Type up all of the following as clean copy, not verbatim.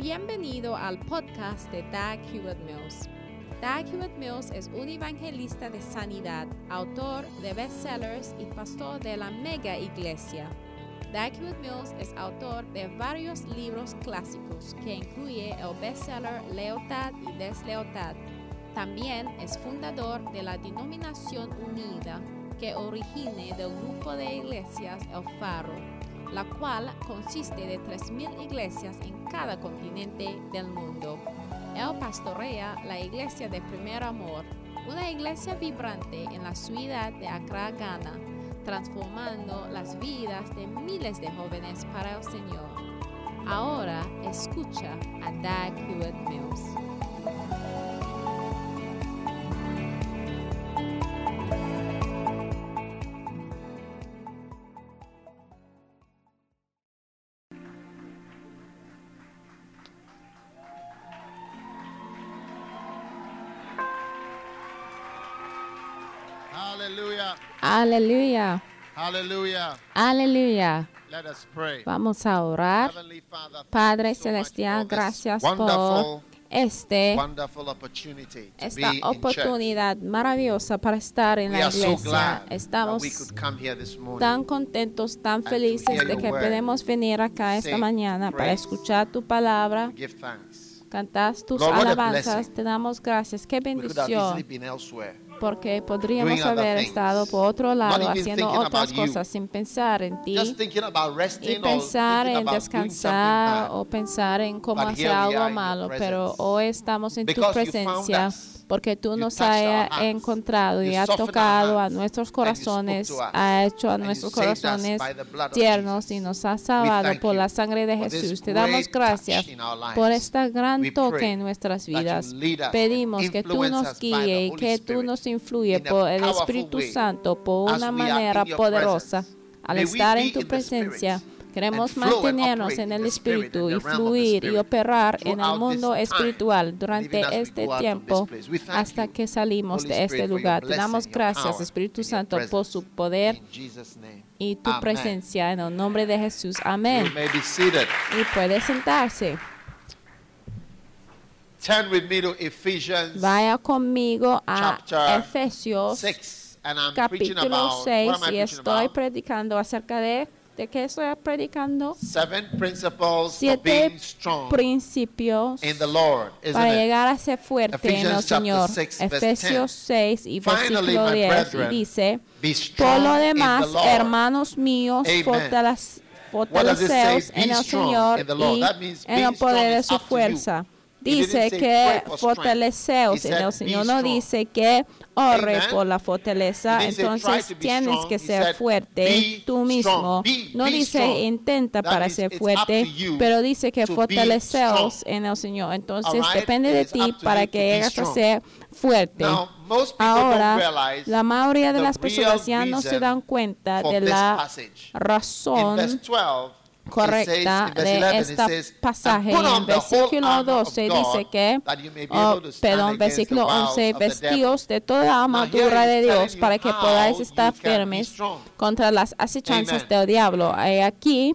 Bienvenido al podcast de Dag Hewlett-Mills. Dag Hewlett-Mills es un evangelista de sanidad, autor de bestsellers y pastor de la mega iglesia. Dag Hewlett-Mills es autor de varios libros clásicos que incluye el bestseller Lealtad y Deslealtad. También es fundador de la Denominación Unida, que origina del grupo de iglesias El Faro, la cual consiste de 3,000 iglesias en cada continente del mundo. Él pastorea la iglesia de Primer Amor, una iglesia vibrante en la ciudad de Accra, Ghana, transformando las vidas de miles de jóvenes para el Señor. Ahora escucha a Dag Hewlett-Mills. Hallelujah. Aleluya. Hallelujah. Aleluya. Let us pray. Vamos a orar. Heavenly Father, thank Padre you so much Celestial, for this gracias por wonderful opportunity to esta be in church. oportunidad maravillosa para estar en We la are so iglesia. glad that Estamos we could come here this morning. tan contentos, tan to felices hear de your que word, podemos venir acá esta sing, mañana para praise, escuchar tu palabra, to give thanks. cantar tus Lord, what a alabanzas. blessing. Te damos gracias. Qué We could have easily bendición, been elsewhere. porque podríamos doing other haber things, estado por otro lado not even haciendo thinking otras about you, cosas sin pensar en ti Just thinking about y resting or pensar thinking en about doing something descansar bad. o pensar en cómo But hacer here we algo are in your malo, pero presence. hoy estamos en tu Because you found presencia us. porque tú You nos touched our has hearts. encontrado y You has softened our tocado a hearts. nuestros And you spoke corazones, to us. ha hecho a And you nuestros saved us corazones by the blood of tiernos Jesus. y nos ha We salvado thank por you la sangre de for this Jesús. Te damos great gracias touch in our lives. por este gran We toque pray en nuestras that you vidas. lead us and Pedimos que tú influence nos us by the guíe y Holy que tú Spirit nos influye in a por el powerful Espíritu way Santo por as una we are manera in your poderosa. presence. Al May we estar be en tu in the presencia, Spirit queremos and flow and mantenernos operate en in el the Spirit Espíritu and y the realm of the fluir y Spirit operar en el throughout mundo this time, espiritual and durante even as we este go out from tiempo this place. We thank hasta you, que salimos Holy de este Spirit, for your lugar. Te damos blessing, your gracias, power, Espíritu and your Santo, por su presence. poder In Jesus' name. y tu Amen. presencia en el nombre de Jesús. Amén. You may be seated. Y puede sentarse. Turn with me to Ephesians Vaya conmigo a chapter Efesios 6. And I'm preaching capítulo about, 6 what am I y preaching estoy about? predicando acerca de qué estoy predicando. 7 principles for 7 being strong principios in the Lord, isn't para it? llegar a ser fuerte en el Ephesians chapter Señor. 6, verse Efesios 6 y Finally, versículo my 10 y brethren, dice: Be por strong lo in the demás, Lord. hermanos míos, Amen. fortaleceos Be en el strong Señor in the Lord. y That means en being el poder strong de is su up to you. fuerza. He didn't Dice say que pray for strength. fortaleceos He en said, el "Be Señor. No strong." dice que ore Amen. por la fortaleza. He didn't say, Entonces "Try to be tienes strong." que He ser said, fuerte "Be tú mismo. strong. Be No dice strong." intenta That para means ser it's fuerte, up to you pero dice que to be fortaleceos strong. en el Señor. Entonces All right? depende It de is ti up to para you to que be llegues a strong. ser fuerte. Now, most people Ahora, don't realize la mayoría de the las personas ya real no se reason dan cuenta for de this la passage. In razón verse 12, correcta it says, in verse de 11, este it says, pasaje. "And put En on the whole versículo armor of 12 God, dice que, that you may be able to stand perdón, against the versículo wiles 11, of the devil." vestidos de toda la armadura Now, here de he's Dios telling you para que how podáis you estar can be firmes strong. contra las acechanzas Amen. del diablo. Aquí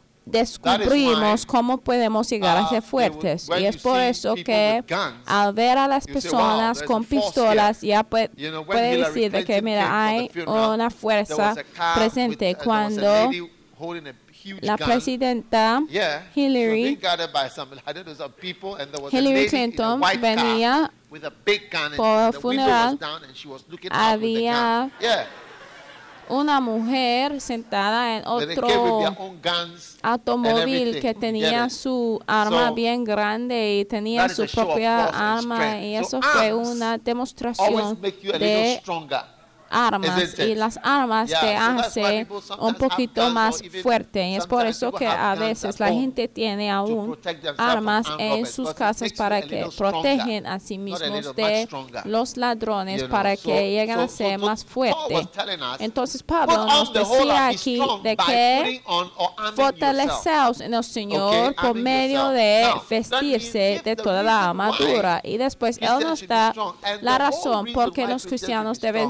descubrimos cómo podemos llegar a ser fuertes. when Y es you por see eso people que with guns, al ver a las you say, "Wow, personas there's con a force pistolas, here." ya You know, when puede Hillary decir de que, Clinton mira, came for hay the funeral, una there fuerza was a car presente. with, there was a Cuando lady holding a huge la gun. presidenta Yeah, Hillary so being guarded by some, I don't know, some people, and there was a Hillary lady Clinton in a white venía car with a big gun, por and el the window was funeral. down, and she was looking out with the Había gun. Yeah, una mujer sentada en they came with their otro own guns and automóvil everything. que You tenía get it? su arma So, bien grande y tenía that is su a show of propia force and arma strength. y So eso fue arms una always demostración make you a little de stronger. armas Isn't y it? las armas Yeah, te so that's why hacen people un sometimes poquito have guns, más or even fuerte y es por sometimes eso people que have a guns veces at la home gente tiene to aún protect themselves from armas armed en robbers, sus because it casas makes you para a que little stronger, protegen a sí not a mismos little, much de stronger. los ladrones You know, para so- que lleguen a so ser más Paul was fuertes. telling us, Entonces put Pablo on nos the whole decía be aquí strong de by que putting on or arming yourself. fortaleceos en el Señor Okay, por arming medio yourself. de Now, that vestirse means de if the toda la reason armadura. why Y después Él Christians nos should be da strong, and la the whole razón reason por qué why los Christians cristianos should be deben strong ser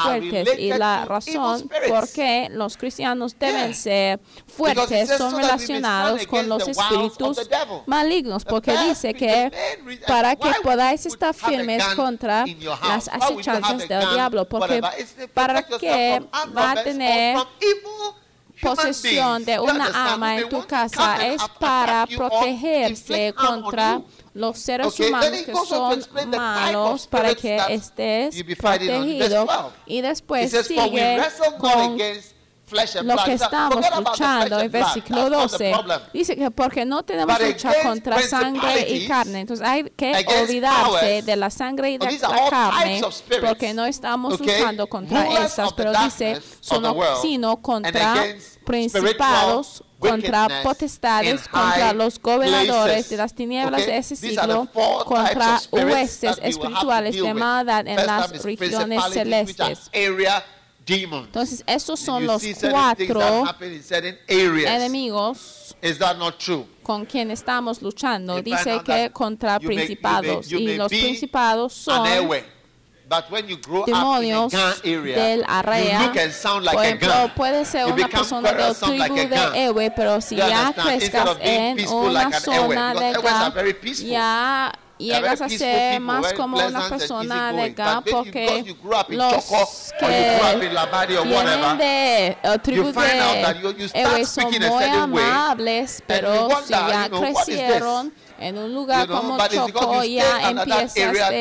fuertes, y la razón por qué los cristianos deben ser fuertes son relacionados con los espíritus malignos, porque dice que para que podáis estar firmes contra las acechanzas del diablo, porque para que va a tener posesión de una arma en tu casa es para protegerse contra los seres humanos que son malos, para que estés protegido. Y después sigue con lo que estamos luchando en versículo 12. Dice que porque no tenemos lucha contra sangre y carne, entonces hay que olvidarse de la sangre y de la carne, porque no estamos luchando contra estas, pero dice sino contra principados, contra potestades, contra los gobernadores de las tinieblas de ese siglo, contra huestes espirituales de maldad en las regiones celestes. Entonces, estos son los 4 enemigos con quien estamos luchando. Dice que contra principados, y los principados son demonios del área. Por ejemplo, puede ser una persona del tribu de Ewe, pero si ya crezcas en una zona de Gad, ya llegas a ser más como una persona de Gad, porque los que vienen de tribu de Ewe son muy amables, pero si ya crecieron en un lugar como Choco, ya empiezas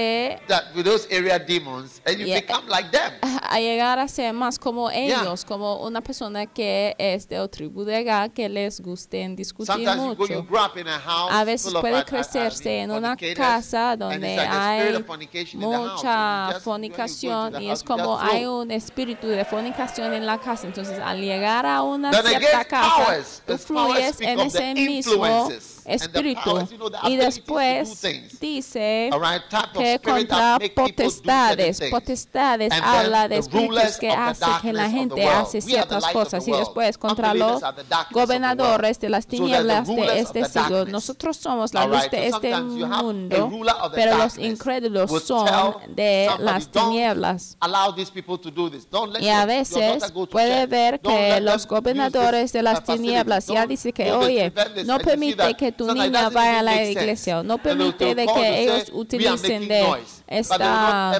a llegar a ser más como ellos, como una persona que es de tribu de Gad, que les gusten discutir mucho. A veces puede crecerse en una casa donde hay mucha fornicación, y es como hay un espíritu de fornicación en la casa. Entonces, al llegar a una cierta casa, tú fluyes en ese mismo espíritu. Y después dice que contra potestades habla de espíritus que hace que la gente hace ciertas cosas, y después contra los gobernadores de las tinieblas de este siglo. Nosotros somos la luz de este mundo, pero los incrédulos son de las tinieblas. Y a veces puede ver que los gobernadores de las tinieblas ya dicen que, oye, no permite que tu niña vaya a la iglesia, no permite de que ellos utilicen de esta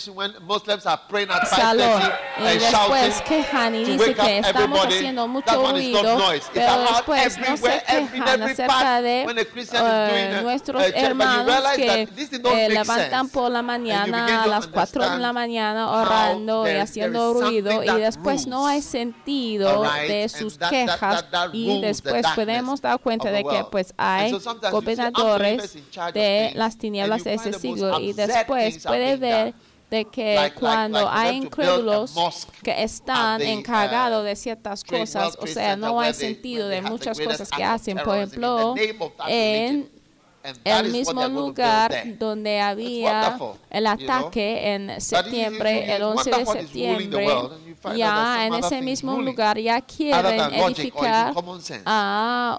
salón, y después quejan y dicen que estamos haciendo mucho ruido, pero después no se quejan acerca de nuestros hermanos que levantan por la mañana a las 4 de la mañana orando y haciendo ruido, y después no hay sentido de sus quejas, y después podemos dar cuenta de que pues hay gobernadores de las tinieblas de ese siglo, y después puede ver de que cuando hay incrédulos que están encargados de ciertas cosas, o sea, no hay sentido de muchas cosas que hacen. Por ejemplo, en el mismo lugar donde había el ataque en septiembre, el 11 de septiembre, ya en ese mismo lugar ya quieren edificar a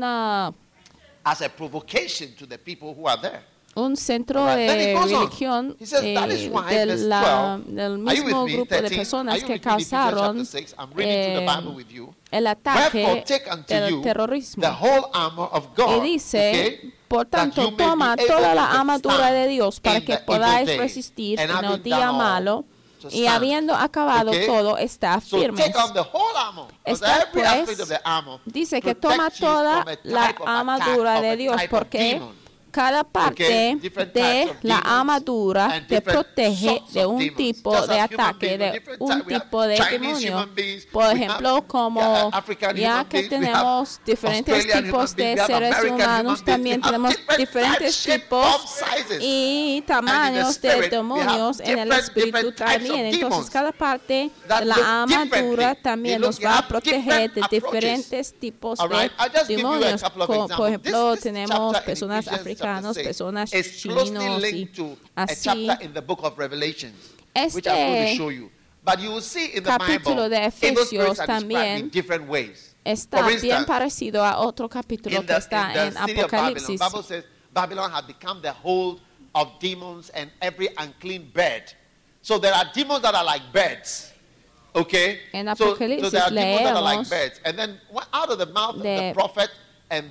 un centro de religión del mismo grupo de personas que causaron el ataque del terrorismo. Y dice, por tanto, toma toda la armadura de Dios para que podáis resistir en el día malo, y habiendo acabado todo, está firmes. Esta pues dice que toma toda la armadura de Dios, porque cada parte de la armadura te protege de un tipo de ataque, de un tipo de demonio. Por ejemplo, como ya que tenemos diferentes tipos de seres humanos, también tenemos diferentes tipos y tamaños de demonios en el espíritu también. Entonces, cada parte de la armadura también nos va a proteger de diferentes tipos de demonios. Por ejemplo, tenemos personas africanas, personas chinos, y así. Este capítulo de Efesios también está bien parecido a otro capítulo que está en Apocalipsis. Babylon had become the hold of demons and every unclean bird. So there are demons that are like birds. Okay? En So Apocalipsis there are demons that are like leemos birds. And then out of the mouth of the prophet and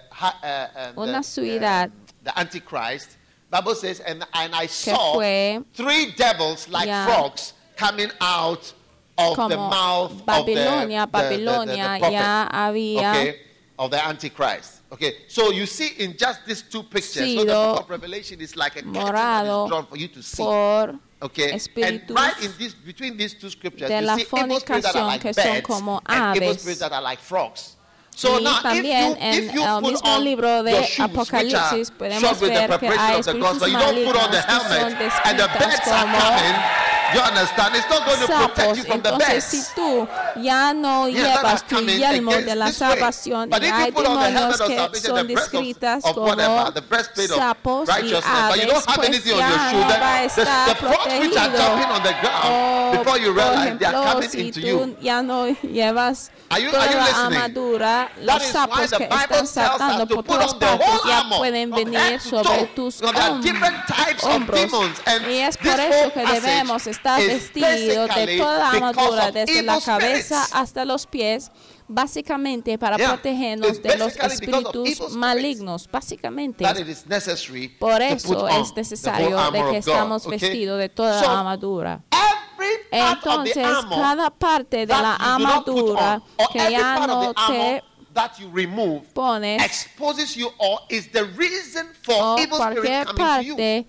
una ciudad the Antichrist, Bible says, and I que saw fue 3 devils like ya frogs coming out of the como mouth Babilonia, of the Babilonia prophet, ya había okay, of the Antichrist. Okay, so you see in just these 2 pictures, so the book of Revelation is like a curtain that is drawn for you to see. por Okay, and espíritus right in this, between these 2 scriptures, de you la see evil spirits that are fornicación like que son birds como and evil aves. spirits that are like frogs. So Y now, también if you en el put mismo on libro de your shoes, Apocalipsis which are podemos shod with the ver que preparation hay of the espíritus gospel, you don't put on the malignos que son helmet, and the descritas birds are como coming. You understand? It's not going to protect sapos. you from the Entonces, si birds. tú ya no Yeah, llevas that are tu coming yelmo against de la this way. salvación, But y if hay you put on the helmet demonios of que salvation, son the breast descritas of whatever, como the breastplate of sapos y righteousness, but you aves, don't have pues anything on your ya shoe, no va a the estar frogs which are protegido. jumping on the ground O, before you por realize they are ejemplo, coming si into tú you. ya no llevas Are you toda la listening? armadura, That los is why sapos the que Bible están tells us saltando to por put todas on the partes whole ya armor pueden from venir head to sobre toe. tus Now, there are different types of hombros. demons, and Y es this por whole eso que passage debemos estar is vestidos de basically toda la because armadura, of desde evil la cabeza spirits. hasta los pies, básicamente para Yeah. protegernos It's de los basically because of evil espíritus spirits malignos, básicamente. that it is necessary Por to put eso on es the whole necesario de armor que of God, estamos okay? vestidos de toda So, la armadura. every part of the Entonces, armor cada parte de that la you do not put armadura on, or que every ya part of no the armor te that you remove pones, exposes you or is the reason for o evil cualquier spirits coming to you. parte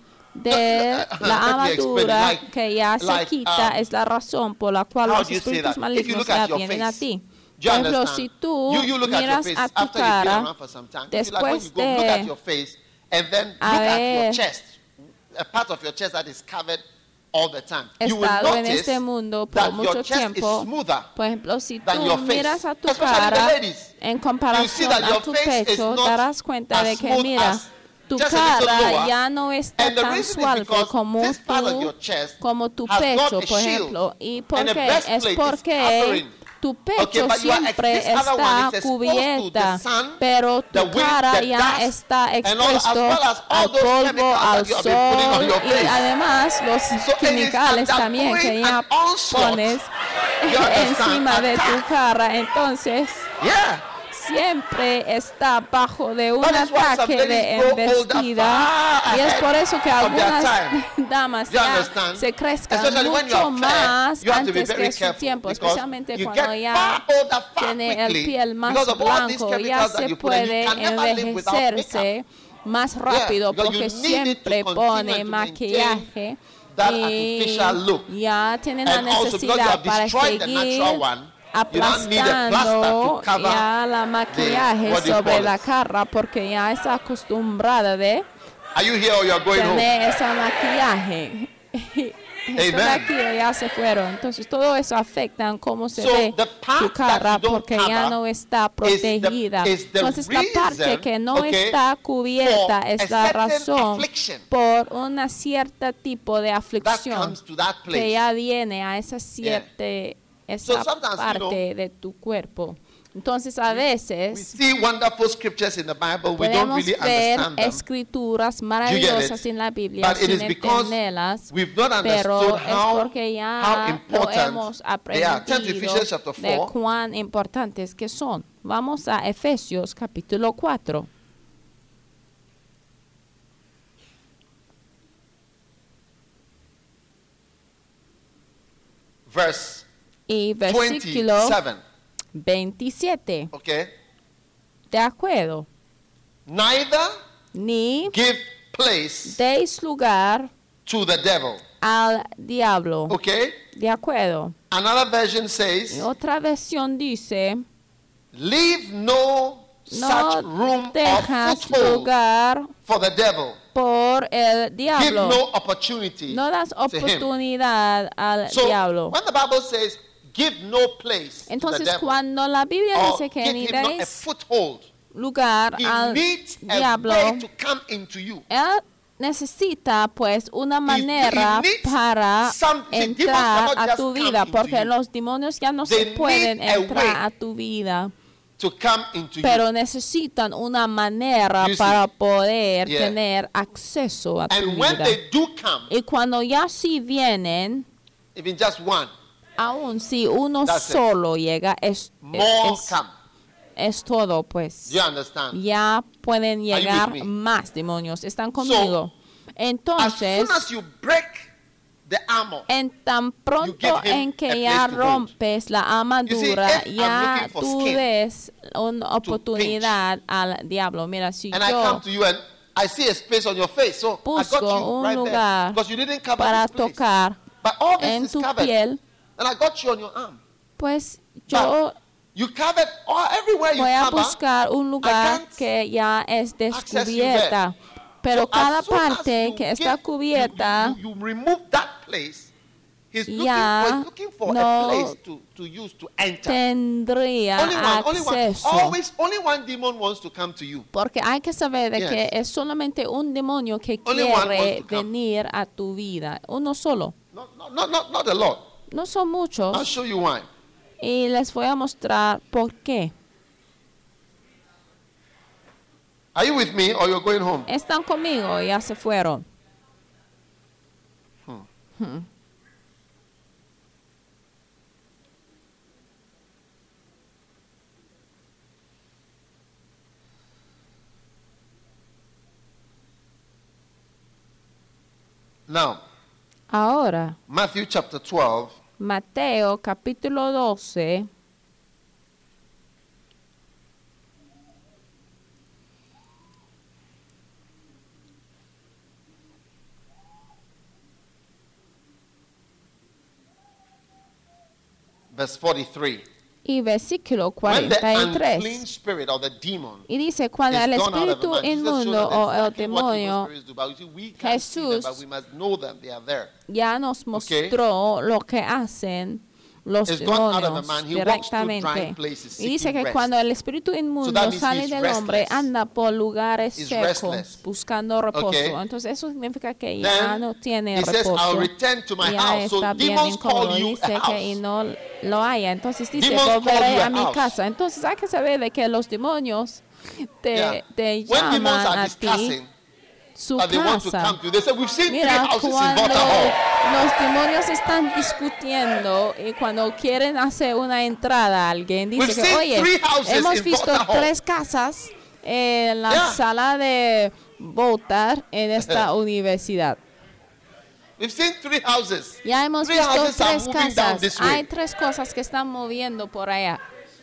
de Let la me explain it. armadura Like- que ya se like, quita es la razón por la cual how los do you say espíritus that? If you malignos look at ya your vienen a face, ti. do you Por ejemplo, understand? si tú you look at your miras face a tu after you've been cara, around for some time. If you like when you después go, look at de your face and then look at your haber chest, a part of your chest that is covered all the time. You will estado en notice este mundo por that mucho your chest tiempo. is smoother Por ejemplo, si than tú your face. miras a tu Especially the cara ladies. en You see comparación that a your tu face is pecho, not darás cuenta as de que, smooth mira, as tu just a little cara lower. ya no está And the tan reason is suave because como this part of your chest como tu has got pecho, a por shield ejemplo. ¿Y por and a qué? breastplate Es is porque covering. tu pecho Okay, but you are siempre this other one está is exposed to cubierta, the sun, pero the tu wind, cara the ya dust, está and all, as expuesto well as all al those polvo, chemicals al that you have been putting on sol your y face. además los So it is químicales también que undergoing ya an onslaught. pones You understand? encima de tu Attack. cara. Entonces, Yeah. siempre está bajo de un That is why some ataque de ladies grow older embestida far y es ahead por eso que of their algunas time. damas You ya understand? se crezcan Especially when you mucho are fair, más you have to be antes very que su careful tiempo, because especialmente you cuando get ya far older far tiene el quickly piel más because of all these blanco, ya chemicals that se you put and you puede can never live without envejecerse más rápido because porque you need it to siempre continue pone to maquillaje that y artificial look. ya tienen la And also because you necesidad have para destroyed the seguir natural one, you don't need a plaster aplastando to cover ya la maquillaje what do you sobre call la it? cara porque ya está acostumbrada de Are you here or you are going home? tener ese maquillaje. Están Amen. aquí o ya se fueron. Entonces todo eso afecta en cómo se So, ve the part tu cara that you don't porque ya cover no está protegida. is the Entonces la parte reason, que no okay, está cubierta for es a la certain razón affliction por una cierta tipo de that aflicción comes to that que place. ya viene a esa cierta esa So sometimes, parte de tu cuerpo. Entonces a We veces see wonderful scriptures in the Bible. We don't podemos really ver understand them. escrituras maravillosas en la Biblia But it sin is because entenderlas, we've not pero understood es how porque ya lo important hemos they are. Turn to aprendido Ephesians chapter de 4. cuán importantes que son. Vamos a Efesios capítulo 4. Verse Y versículo 27. 27. Okay. ¿De acuerdo? Neither Ni give place deis lugar to the devil. al diablo. Okay. ¿De acuerdo? Another version Y says, otra versión dice, leave no such no room or dejas foothold lugar for the devil. por el Give diablo. no opportunity No das to him. oportunidad al So diablo. when the Bible says give no place to the Entonces, devil, cuando la Biblia or dice que give ni him not a deis foothold, lugar he al needs a diablo, way to come into you. él necesita pues una manera he needs para something. Demons entrar cannot a just tu come vida, into porque you. los demonios ya no They se pueden need a entrar way. a tu vida. to come into pero you. necesitan una manera You see? para poder Yeah. tener acceso a tu And when vida. they do come, Y cuando ya sí vienen, even just one, aun si uno That's it. solo llega, es come. todo, pues. You understand? Ya pueden you llegar with me? más demonios. ¿Están conmigo? Entonces, As soon as you break the armor, en tan pronto give him en a que place ya to hold. rompes la armadura, if I'm ya looking for tú skin des una oportunidad al diablo. Mira, si and I yo come to you and I see a space on your face, so I got busco you un right lugar there because you didn't cover para this place. tocar But all this en is tu covered, piel, and I got you on your arm. pues yo You covered everywhere you voy a cover. buscar un lugar can't que ya es access you descubierta. Pero So cada as soon as parte you que está give- cubierta, you remove that place. He's ya looking for no a place to use to enter. tendría Only acceso. only one demon wants to come to you. Porque hay que saber de Yes. que es solamente un demonio que Only one wants quiere to come. venir a tu vida. Uno solo. Not a lot. No son I'll muchos. show you why. Y les voy a mostrar por qué. Are you with me or you're going home? Están conmigo, ya se fueron. Now, Ahora, Matthew chapter 12, Mateo capítulo 12, verse 43. y versículo When the unclean 43. spirit or the demon Y dice, cuando is el gone out of a espíritu man, Jesus showed inmundo us o el exactly what evil demonio spirits do. But you see, we can't see them, Jesús but we must know them. They are there. ya nos mostró lo que hacen los It's gone out of a demonios man. He walks through dry directamente. places Y dice seeking que rest. cuando el espíritu So inmundo that means sale he's del hombre, restless. anda por lugares He's secos restless. buscando reposo. Okay. Entonces eso significa que ya Then no tiene he says, reposo. I'll return to my Ya house. So está bien demons incómodo. call you Dice a que y house. no lo haya. Entonces dice, Demons call volveré you a a mi house. casa. Entonces hay que saber de que los demonios te When demons llaman are a ti discussing su that they want to casa. come to you, they say, we've seen 3 Mira, houses in cuando Water Hall. los demonios están discutiendo y cuando quieren hacer una entrada a alguien, dice We've que, seen oye, 3 houses hemos in visto Water Hall. 3 casas en la Yeah. sala de votar en esta universidad. We've seen 3 houses. Ya hemos 3 visto houses are 3 moving down casas. this way. Hay 3 cosas que están moviendo por allá.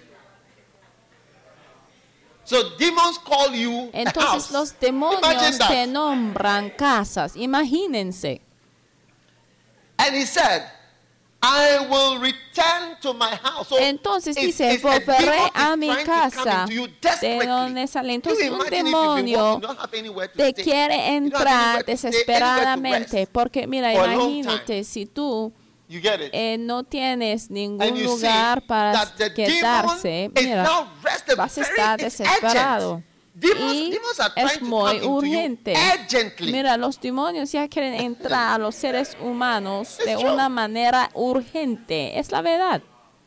So demons call you a Entonces house. los Imagine demonios that. te nombran casas. Imagínense. And he said, I will return to my house. So Entonces if- dice, if a volveré demon a is mi trying to come casa into you de desperately, donde sale. you Entonces un imagine if you've been demonio walking, you don't have anywhere to te stay. quiere You don't have entrar anywhere to stay, desesperadamente. anywhere to rest. Porque mira, for a long imagínate si tú You get it? no tienes ningún And you lugar see para that the quedarse, demon is mira, now rested, vas a very- estar it's desesperado. urgent. Demons, Y demons are es trying to muy come into urgente. you urgently. Mira, los demonios ya quieren entrar a los seres humanos de It's true. una manera urgente. Es la verdad.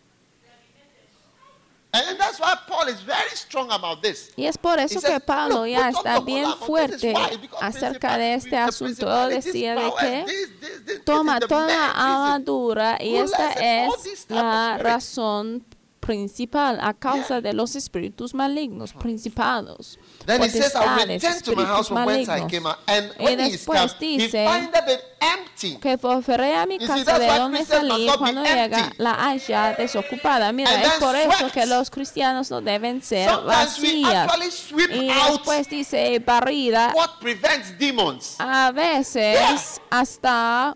And that's why Paul is very strong about this. Y es por eso He says, que Pablo "Look, ya put up está the bien whole armor. fuerte This is why, because acerca de este asunto. Él principalities, decía de powers, que this toma is the toda man, la this is- armadura y rulers esta and all es these type la of spirits. razón principal a causa Yeah. de los espíritus malignos, principados, Then he says, I'll potestades, return to my house espíritus from whence I malignos. came out. And Y when he is come, después he dice findeth it empty. que volveré a mi You see, casa that's de why donde Christians must salí not be cuando llega empty. la haya desocupada. Mira, And es then por eso swept. que los cristianos no deben ser Sometimes we vacías. actually sweep Y out después dice barrida. what prevents demons. A veces Yeah. hasta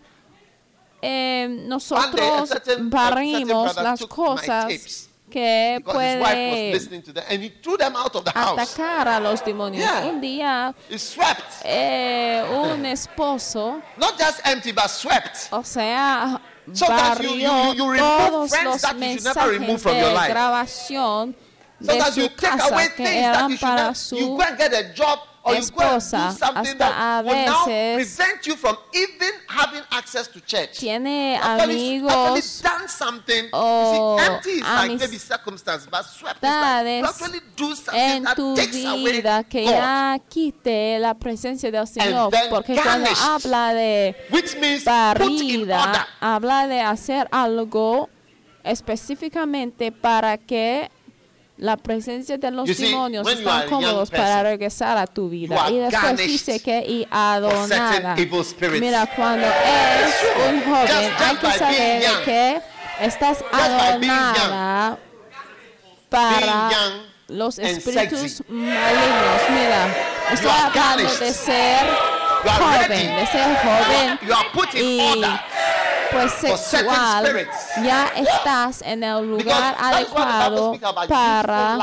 nosotros certain barrimos brother las took my cosas tapes que because his wife was puede listening to them, and he threw them out of the house. atacar a los demonios. Yeah. Un día He swept. un esposo, Not just empty, but swept. o sea, Sometimes barrió you remove todos friends los that you should never remove mensajes from your de life. grabación de Sometimes you su take away casa que things that eran you should para not. You su go and get a job esposa hasta a veces tiene amigos o amistades en tu vida que ya quite la presencia del Señor, porque cuando habla de barrida, habla de hacer algo específicamente para que la presencia de los demonios están cómodos para regresar a tu vida. Y después dice que y adonada. Mira, cuando es un joven, hay que saber de que estás adonada para los espíritus malignos. Mira, estoy hablando de ser joven, y pues sexual, ya estás en el lugar adecuado para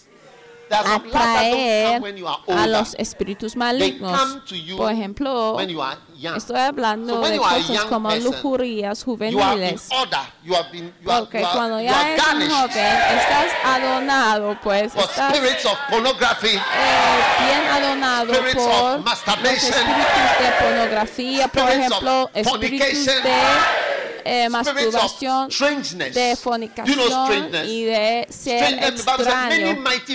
atraer a los espíritus malignos. Por ejemplo, estoy hablando de cosas como lujurias juveniles. Porque cuando ya eres un joven, estás adonado, pues estás bien adonado por los espíritus de pornografía, por ejemplo, espíritus de masturbación, de fornicación y de ser extraño.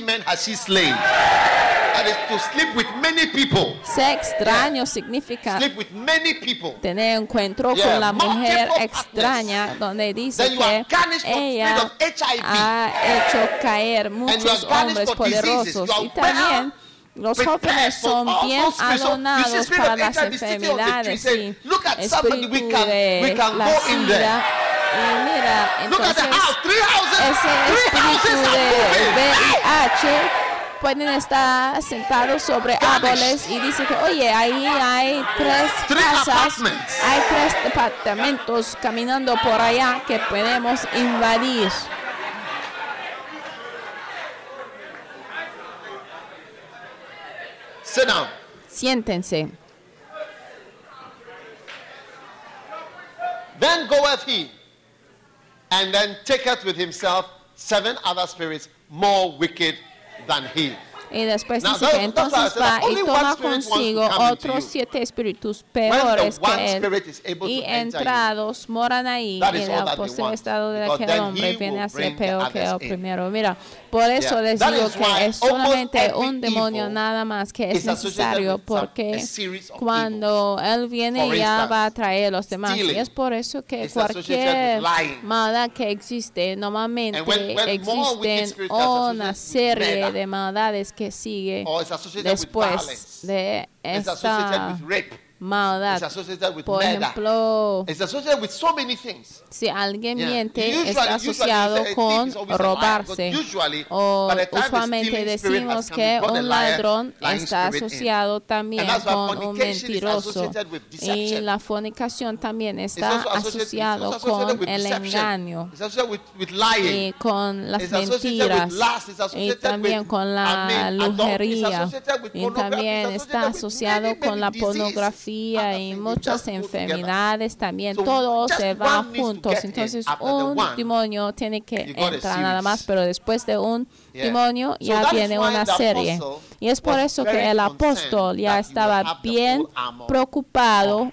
Ser extraño significa tener encuentro con la mujer extraña, donde dice que ella ha hecho caer muchos hombres poderosos. Y también los jóvenes son bien adonados para las enfermedades y espíritu de la sida. Y mira, entonces ese espíritu de VIH pueden estar sentados sobre árboles y dice que, oye, ahí hay 3 casas, hay 3 departamentos caminando por allá que podemos invadir. Sit down. Siéntense. Then goeth he, and then taketh with himself 7 other spirits more wicked than he. Y después dice que entonces va y toma consigo otros 7 espíritus peores que él, y entrados moran ahí, y el posterior estado de aquel hombre viene a ser peor que el primero. Mira, por eso les digo que es solamente un demonio nada más que es necesario, porque cuando él viene ya va a traer los demás. Y es por eso que cualquier maldad que existe, normalmente existen una serie de maldades que sigue después de esta maldad. Por ejemplo, si alguien miente, está asociado con robarse. O usualmente decimos que un ladrón está asociado también con un mentiroso. Y la fornicación también está asociado con el engaño y con las mentiras, y también con la lujería, y también está asociado con la pornografía y muchas enfermedades también. Todo se va juntos. Entonces un demonio tiene que entrar nada más, pero después de un demonio ya viene una serie. Y es por eso que el apóstol ya estaba bien preocupado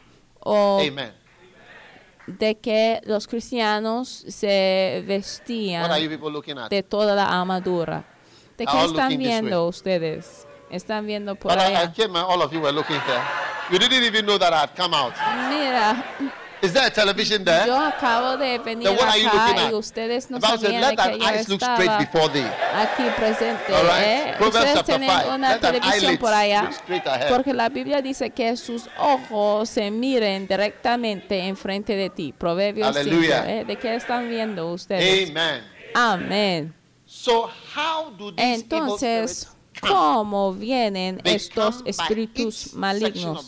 de que los cristianos se vestían de toda la armadura. ¿De qué están viendo ustedes? Están viendo por allá. You didn't even know that I had come out. Mira, is there a television there? Yo acabo de venir acá y ustedes no sabían que yo estaba aquí presente. Ustedes tienen una televisión por allá, porque la Biblia dice que sus ojos se miren directamente enfrente de ti. Proverbios 5. ¿De qué están viendo ustedes? Amen. Amén. So how do these entonces, ¿cómo vienen estos espíritus malignos?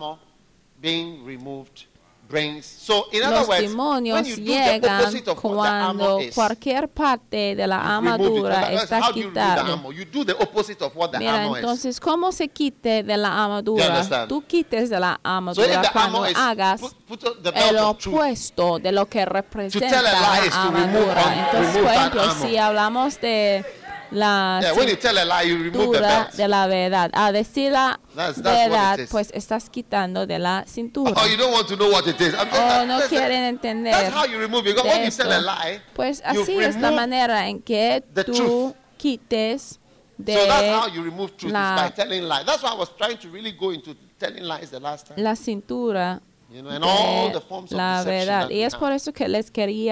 Los demonios llegan cuando cualquier parte de la armadura está quitada. Mira, entonces, ¿cómo se quite de la armadura? Tú quites de la armadura cuando hagas el opuesto de lo que representa la armadura. Entonces, por ejemplo, si hablamos de la cintura de la verdad. Al decir la verdad, pues estás quitando de la cintura. No quieren entender esto. Pues así es la manera en que tú quites de la cintura de la verdad. Y es por eso que les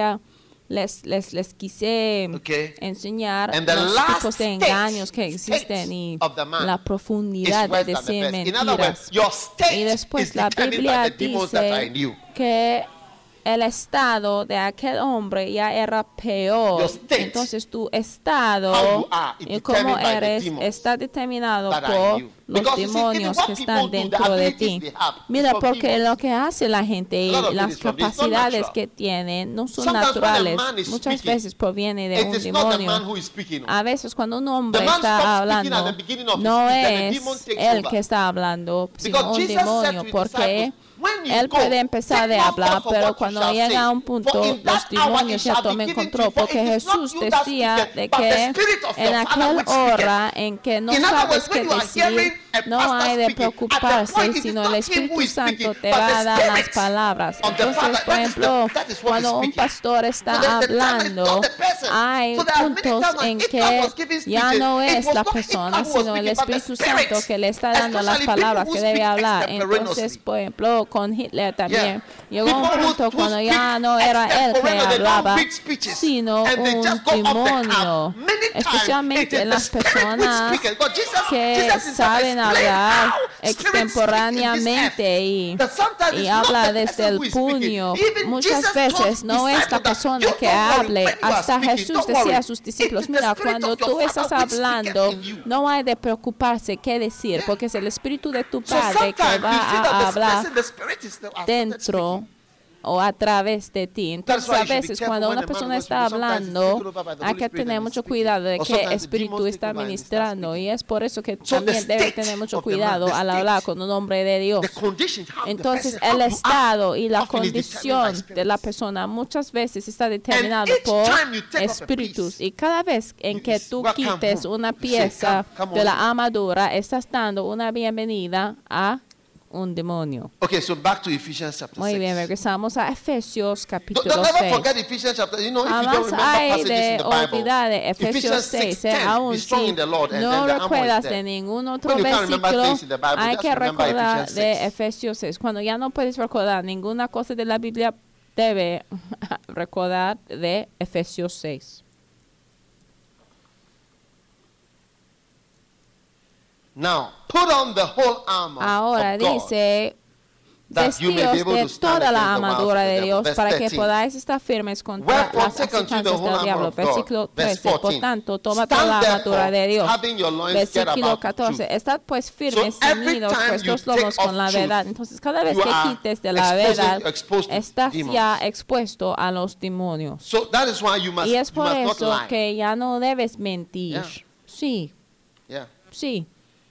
quise enseñar los tipos de engaños que existen y la profundidad de decir mentiras. Y después la Biblia dice que el estado de aquel hombre ya era peor. Entonces tu estado y cómo eres está determinado por los demonios que están dentro de ti. Mira, porque lo que hace la gente y las capacidades que tienen no son naturales. Muchas veces proviene de un demonio. A veces cuando un hombre está hablando, no es él que está hablando, sino un demonio, porque él puede empezar a hablar, pero cuando llega a un punto, los demonios ya toman control, porque Jesús decía de que en aquella hora en que no sabes qué decir, no hay de preocuparse, sino el Espíritu Santo te va a dar las palabras. Entonces, por ejemplo, cuando un pastor está hablando, hay puntos en que ya no es la persona, sino el Espíritu Santo que le está dando las palabras que debe hablar. Entonces, por ejemplo, con Hitler también llegó un punto cuando ya no era él que hablaba, sino un demonio, especialmente en las personas que saben hablar extemporáneamente y habla desde el puño. Muchas veces no es la persona que hable. Hasta Jesús decía a sus discípulos, mira, cuando tú estás hablando, no hay de preocuparse qué decir, porque es el Espíritu de tu Padre que va a hablar dentro o a través de ti. Entonces, a veces cuando una persona está hablando, hay que tener mucho cuidado de qué espíritu está ministrando, y es por eso que también debe tener mucho cuidado al hablar con un hombre de Dios. Entonces, el estado y la condición de la persona muchas veces está determinado por espíritus, y cada vez en que tú quites una pieza de la armadura, estás dando una bienvenida a un demonio. Okay, so back to Ephesians chapter 6. Muy bien, regresamos a Efesios capítulo Don't 6. forget Ephesians chapter. You know, if you don't Jamás remember hay passages in de the Bible, olvidar de Efesios 6, aún si no recuerdas de ningún otro versículo, hay que recordar de Efesios 6. Cuando ya no puedes recordar ninguna cosa de la Biblia, debe recordar de Efesios 6. Now, put on the whole armor Ahora of God, dice, vestidos de toda la armadura de Dios para que podáis estar firmes contra las acechanzas del diablo. Versículo 13. Por tanto, toma toda la armadura de Dios. Versículo 14. Estad pues firmes, ceñidos vuestros lomos con la verdad. Entonces, cada vez que quites de la verdad, estás ya expuesto a los demonios. Y es por eso que ya no debes mentir. Sí. Sí.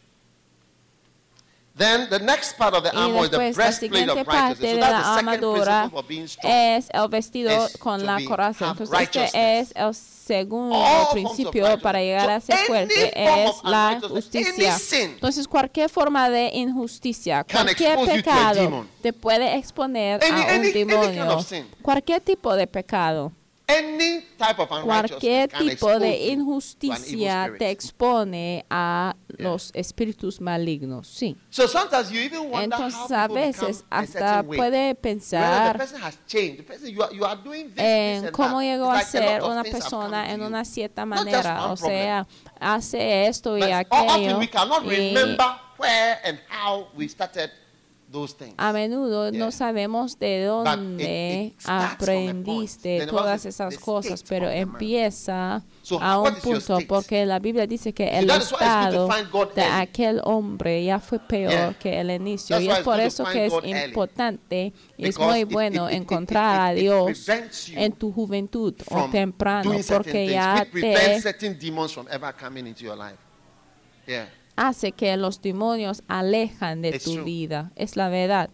Then the next part of the armor is the breastplate of righteousness. So that's the second principle for being strong. Es el vestido con la coraza. Entonces este es el segundo principio para llegar a ser fuerte, es la justicia. Entonces cualquier forma de injusticia, cualquier pecado te puede exponer a un demonio. Cualquier tipo de pecado. Cualquier tipo de injusticia te expone a los espíritus malignos. Sí. Entonces a veces hasta puede pensar en cómo llegó a ser una persona en una cierta manera. O sea, hace esto y aquello. A menudo no sabemos de dónde aprendiste todas esas cosas, pero empieza a un punto, porque la Biblia dice que el estado de aquel hombre ya fue peor que el inicio, y es por eso que es importante y es muy bueno encontrar a Dios en tu juventud o temprano, porque ya te hace que los demonios alejan de tu vida. Es la verdad.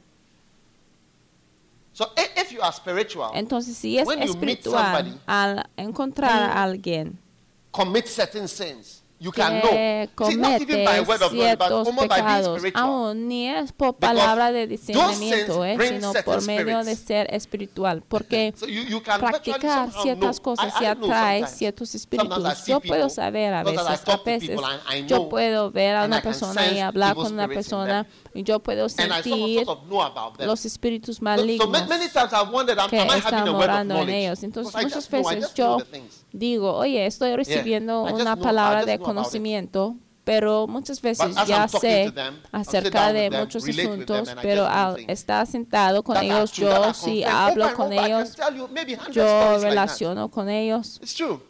Entonces, si es espiritual, al encontrar a alguien, commit certain sins, you que can know. comete ciertos pecados, aún ni es por palabra de discernimiento, sino por medio de ser espiritual, porque practicar ciertas cosas ya trae ciertos espíritus. Yo puedo saber a veces yo puedo ver a una persona y hablar con una persona y yo puedo sentir los espíritus malignos que están morando en ellos. Entonces muchas veces yo digo, oye, estoy recibiendo una palabra de conocimiento, pero muchas veces ya sé acerca de muchos asuntos, pero al estar sentado con ellos, yo sí hablo con ellos, yo relaciono con ellos.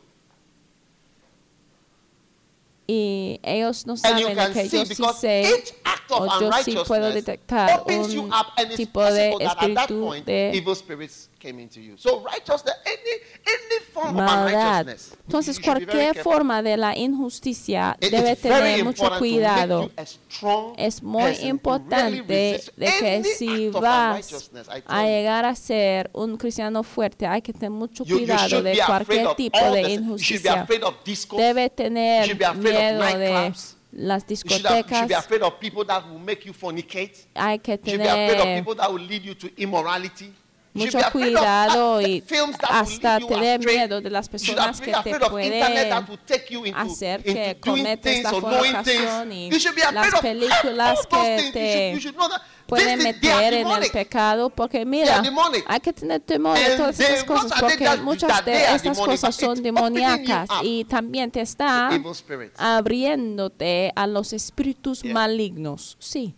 Y ellos no saben que yo sí sé, o yo sí puedo detectar un tipo de espíritu de maldad. Entonces, cualquier forma de la injusticia debe tener mucho cuidado. Es muy importante de que si vas a llegar a ser un cristiano fuerte, hay que tener mucho cuidado de cualquier tipo de injusticia. Debe tener miedo de las discotecas. Hay que tener mucho cuidado y hasta tener miedo de las personas que te pueden hacer que cometas la fornicación y las películas que te pueden meter en el pecado, porque mira, hay que tener temor de todas esas cosas, porque muchas de estas cosas son demoníacas y también te está abriéndote a los espíritus malignos. Sí.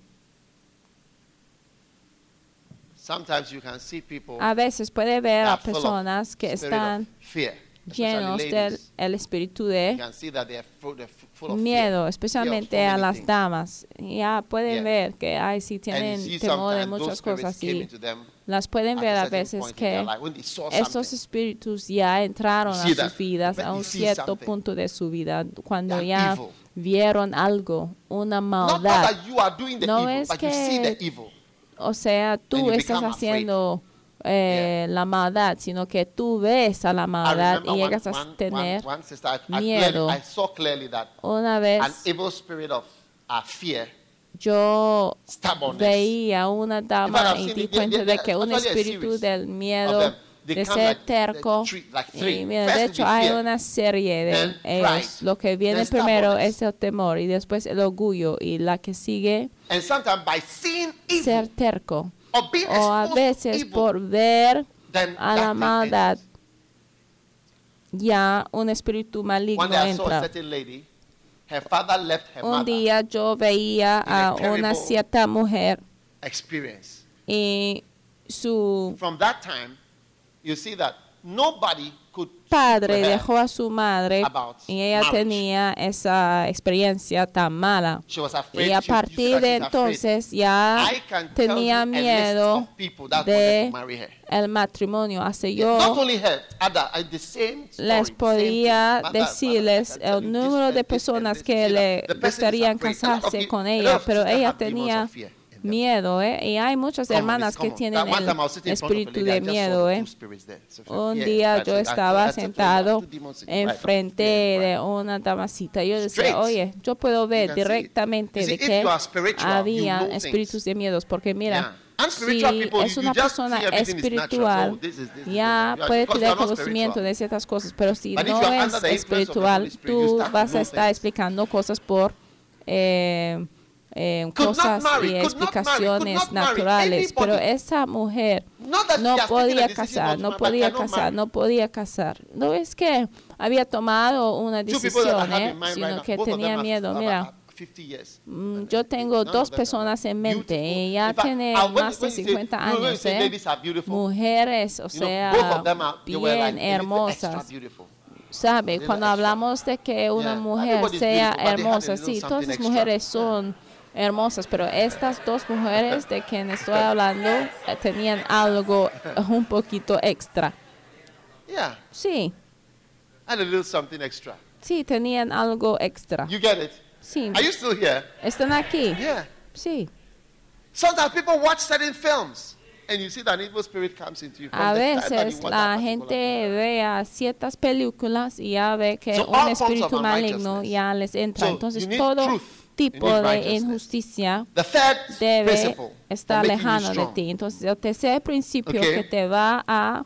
A veces puede ver a personas que están llenos del espíritu de miedo, especialmente a las damas. Ya pueden ver que sí tienen temor de muchas cosas y las pueden ver a veces que estos espíritus ya entraron a sus vidas a un cierto punto de su vida cuando ya vieron algo, una maldad. No es que o sea, tú estás haciendo la maldad, sino que tú ves a la maldad y llegas a tener miedo. Una vez yo veía a una dama y di cuenta de que un espíritu del miedo, de ser terco, y mira, de hecho hay una serie de ellos. Lo que viene primero es el temor y después el orgullo, y la que sigue ser terco, o a veces por ver a la maldad ya un espíritu maligno entra. Un día yo veía a una cierta mujer y su padre dejó a su madre y ella tenía esa experiencia tan mala. Y a partir de entonces ya tenía miedo de el matrimonio. Así yo les podía decirles el número de personas que le gustarían casarse con ella, pero ella tenía miedo, y hay muchas hermanas que tienen el espíritu de miedo. Un día yo estaba sentado enfrente de una damasita. Yo decía, oye, yo puedo ver directamente de que había espíritus de miedos, porque mira, si es una persona espiritual, ya puede tener conocimiento de ciertas cosas, pero si no es espiritual, tú vas a estar explicando cosas por cosas y explicaciones naturales, pero esa mujer no podía casar. No es que había tomado una decisión, sino que tenía miedo. Mira, yo tengo dos personas en mente y ya tienen más de 50 años, mujeres, o sea, bien hermosas. ¿Sabe? Cuando hablamos de que una mujer sea hermosa, sí, todas las mujeres son hermosas, pero estas dos mujeres de quien estoy hablando tenían algo un poquito extra. Sí. Sí, tenían algo extra. Sí. ¿Están aquí? Sí. Sometimes people watch certain films A veces la gente ve a ciertas películas y ya ve que un espíritu maligno ya les entra. Entonces todo tipo de injusticia debe estar lejano de ti. Entonces el tercer principio que te va a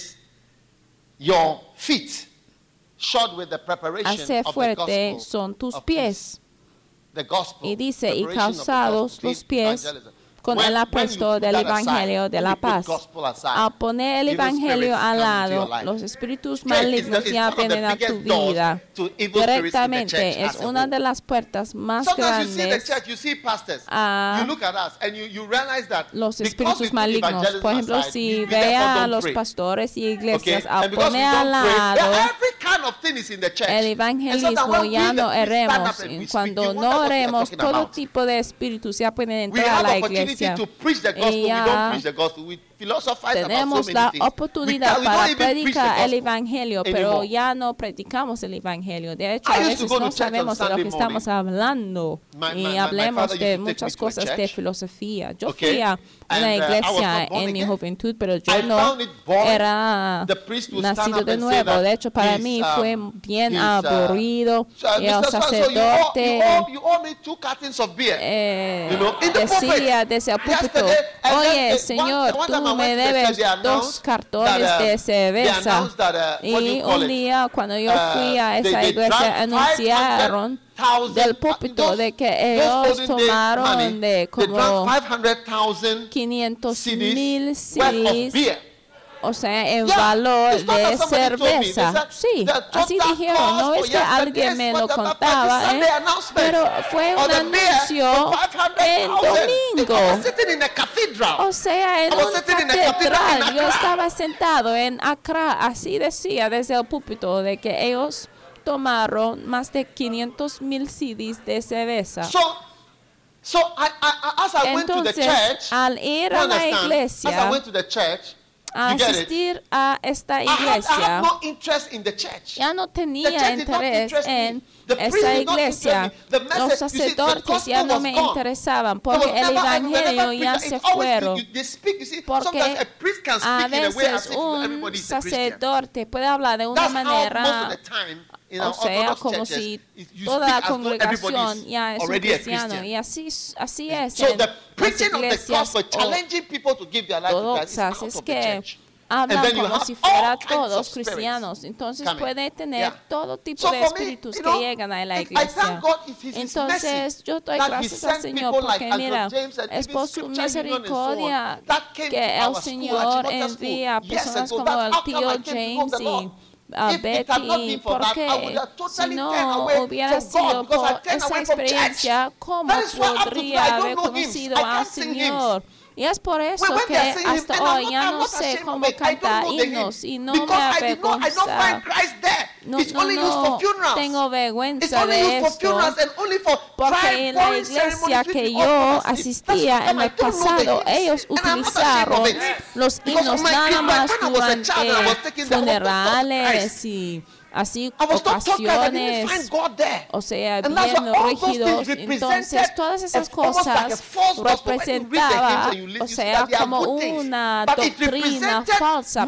hacer fuerte son tus pies. Y dice, y calzados los pies con el apuesto del Evangelio de la paz. Al poner el Evangelio al lado, los espíritus malignos ya vienen a tu vida directamente. Es una de las puertas más grandes a los espíritus malignos. Por ejemplo, si ve a los pastores y iglesias, al poner al lado el evangelismo, ya no oremos. Cuando no oremos, todo tipo de espíritus ya pueden entrar a la iglesia. Tenemos la oportunidad para predicar el evangelio, pero ya no predicamos el evangelio. De hecho, a veces no sabemos de lo que estamos hablando y hablemos de muchas cosas de filosofía. Yo fui a una iglesia en mi juventud, pero yo no era nacido de nuevo. De hecho, para mí fue bien aburrido. Y el sacerdote decía desde el púlpito, oye, Señor, tú me debes 2 cartones de cerveza. Y un día, cuando yo fui a esa iglesia, anunciaron del púlpito de que ellos tomaron de como 500,000 CDs, o sea, en valor de cerveza. Sí, así dijeron. No es que alguien me lo contaba, pero fue un anuncio en domingo. O sea, en una catedral. Yo estaba sentado en Accra. Así decía desde el púlpito de que ellos tomaron más de 500,000 CDs de cerveza. Entonces, al ir a la iglesia, a asistir a esta iglesia, ya no tenía interés en esa iglesia. Los sacerdotes ya no me interesaban porque el evangelio ya se fueron. Porque a veces un sacerdote puede hablar de una manera, o sea, como si toda la congregación ya es un cristiano. Y así es en las iglesias ortodoxas. Es que hablan como si fueran todos cristianos. Entonces puede tener todo tipo de espíritus que llegan a la iglesia. Entonces yo doy gracias al Señor porque mira, es por su misericordia que el Señor envía a personas como el tío James y Betty, porque si no hubiera sido por esa experiencia, ¿cómo podría haber conocido al Señor? Y es por eso que hasta hoy ya no sé cómo cantar himnos y no me avergonza. No tengo vergüenza de esto, porque en la iglesia que yo asistía en el pasado, ellos utilizaron los himnos nada más durante funerales y así ocasiones, o sea, bien rígidos. Entonces todas esas cosas representaban, o sea, como una doctrina falsa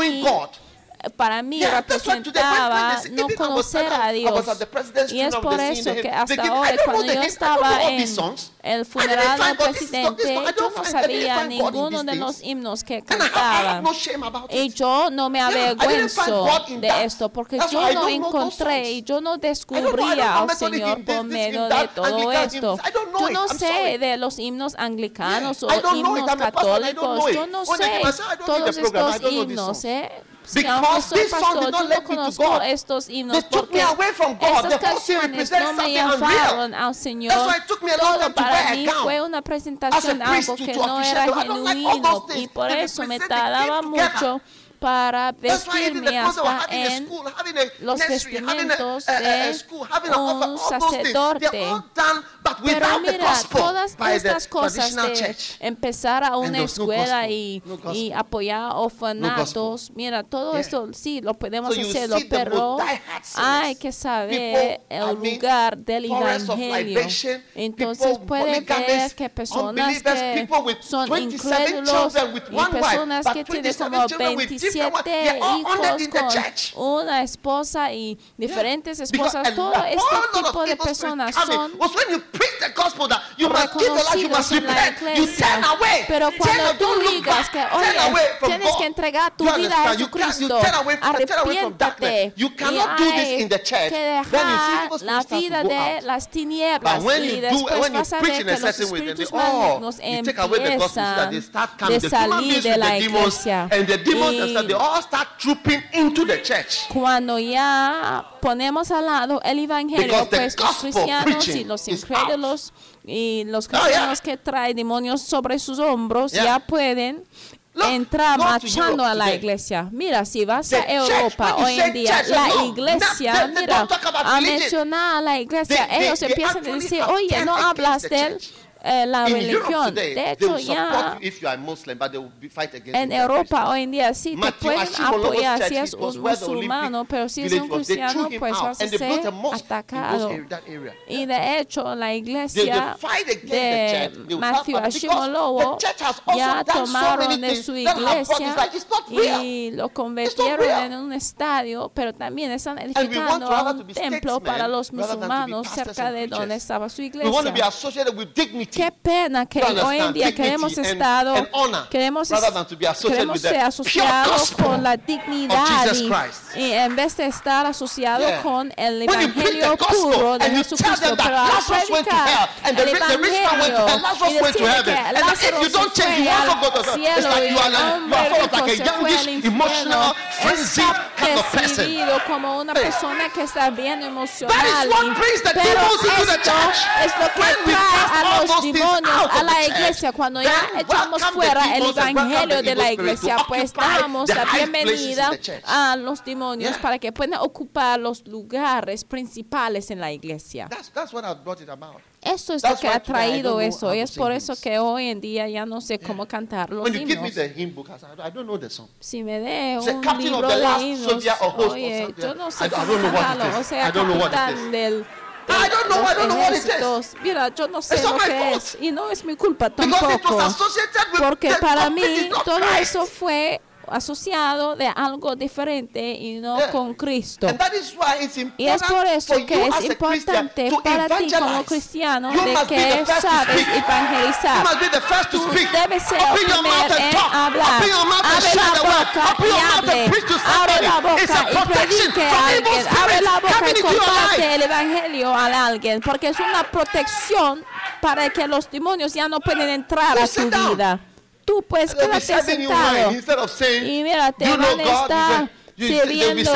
para mí representaba no conocer a Dios. Y es por eso que hasta hoy, cuando yo estaba en el funeral del presidente, yo no sabía ninguno de los himnos que cantaban. Y yo no me avergüenzo de esto, porque yo no encontré y yo no descubría al Señor por medio de todo esto. Yo no sé de los himnos anglicanos o himnos católicos. Yo no sé todos estos himnos, aunque soy pastor, yo no conozco estos himnos porque estas canciones no me llevaron al Señor. Todo para mí fue una presentación, algo que no era genuino, y por eso me tardaba mucho para vestirme hasta en los vestimentos de un sacerdote. Pero mira, todas estas cosas de empezar a una escuela y apoyar orfanatos, mira, todo esto sí lo podemos hacerlo, pero hay que saber el lugar del evangelio. Entonces puede ver que personas que son incrédulos y personas que tienen como 27 hijos con una esposa y diferentes esposas, todo este tipo de personas son reconocidos en la iglesia. Pero cuando tú digas que, oye, tienes que entregar tu vida a Jesucristo, arrepiéntate, y hay que dejar la vida de las tinieblas, y después vas a ver que los espíritus malignos empiezan de salir de la iglesia. Y cuando ya ponemos al lado el evangelio, pues los cristianos y los incrédulos y los cristianos que traen demonios sobre sus hombros ya pueden entrar marchando a la iglesia. Mira, si vas a Europa hoy en día, la iglesia, mira, a mencionar a la iglesia, ellos empiezan a decir, oye, no hablas de la religión. De hecho, ya en Europa hoy en día sí te pueden apoyar si es un musulmano, pero si es un cristiano, pues vas a ser atacado. Y de hecho, la iglesia de Matthew Ashimolowo ya tomaron de su iglesia y lo convirtieron en un estadio, pero también están edificando un templo para los musulmanos cerca de donde estaba su iglesia. Qué pena que hoy en día queremos ser asociados con la dignidad y en vez de estar asociados con el evangelio puro de Jesucristo. Pero al predicar el evangelio y decir que Lázaro se fue al cielo y el hombre rico se fue al infierno, está decidido como una persona que está bien emocional. Pero esto es lo que trae a los demonios a la iglesia. Cuando ya echamos fuera el evangelio de la iglesia, pues damos la bienvenida a los demonios para que puedan ocupar los lugares principales en la iglesia. Esto es lo que ha traído eso, y es por eso que hoy en día ya no sé cómo cantar los himnos. Si me dé un libro de himnos, oye, yo no sé cómo cantarlo, o sea, capitán del ejércitos. Mira, yo no sé lo que es, y no es mi culpa tampoco, porque para mí todo eso fue asociado de algo diferente y no con Cristo. Y es por eso que es importante para ti como cristiano de que sabes evangelizar. Tú debes ser el primero en hablar. Abre la boca y hable. Abre la boca y predique a alguien. Abre la boca y comparte el evangelio a alguien, porque es una protección para que los demonios ya no pueden entrar a tu vida. Tú pues quédate sentado y mira, te van a estar sirviendo vino,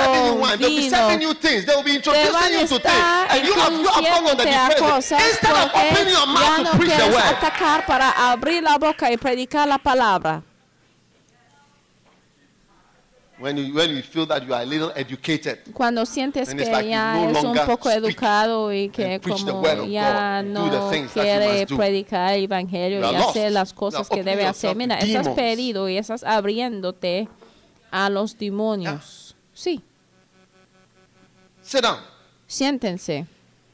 te van a estar introduciéndote a cosas porque ya no quieres atacar para abrir la boca y predicar la palabra. When you feel that you are a little educated, cuando sientes que ya eres un poco educado y que como ya no quiere predicar el evangelio y hacer las cosas que debe hacer, mira, estás perdido y estás abriéndote a los demonios. Sí. Sit down. Siéntense.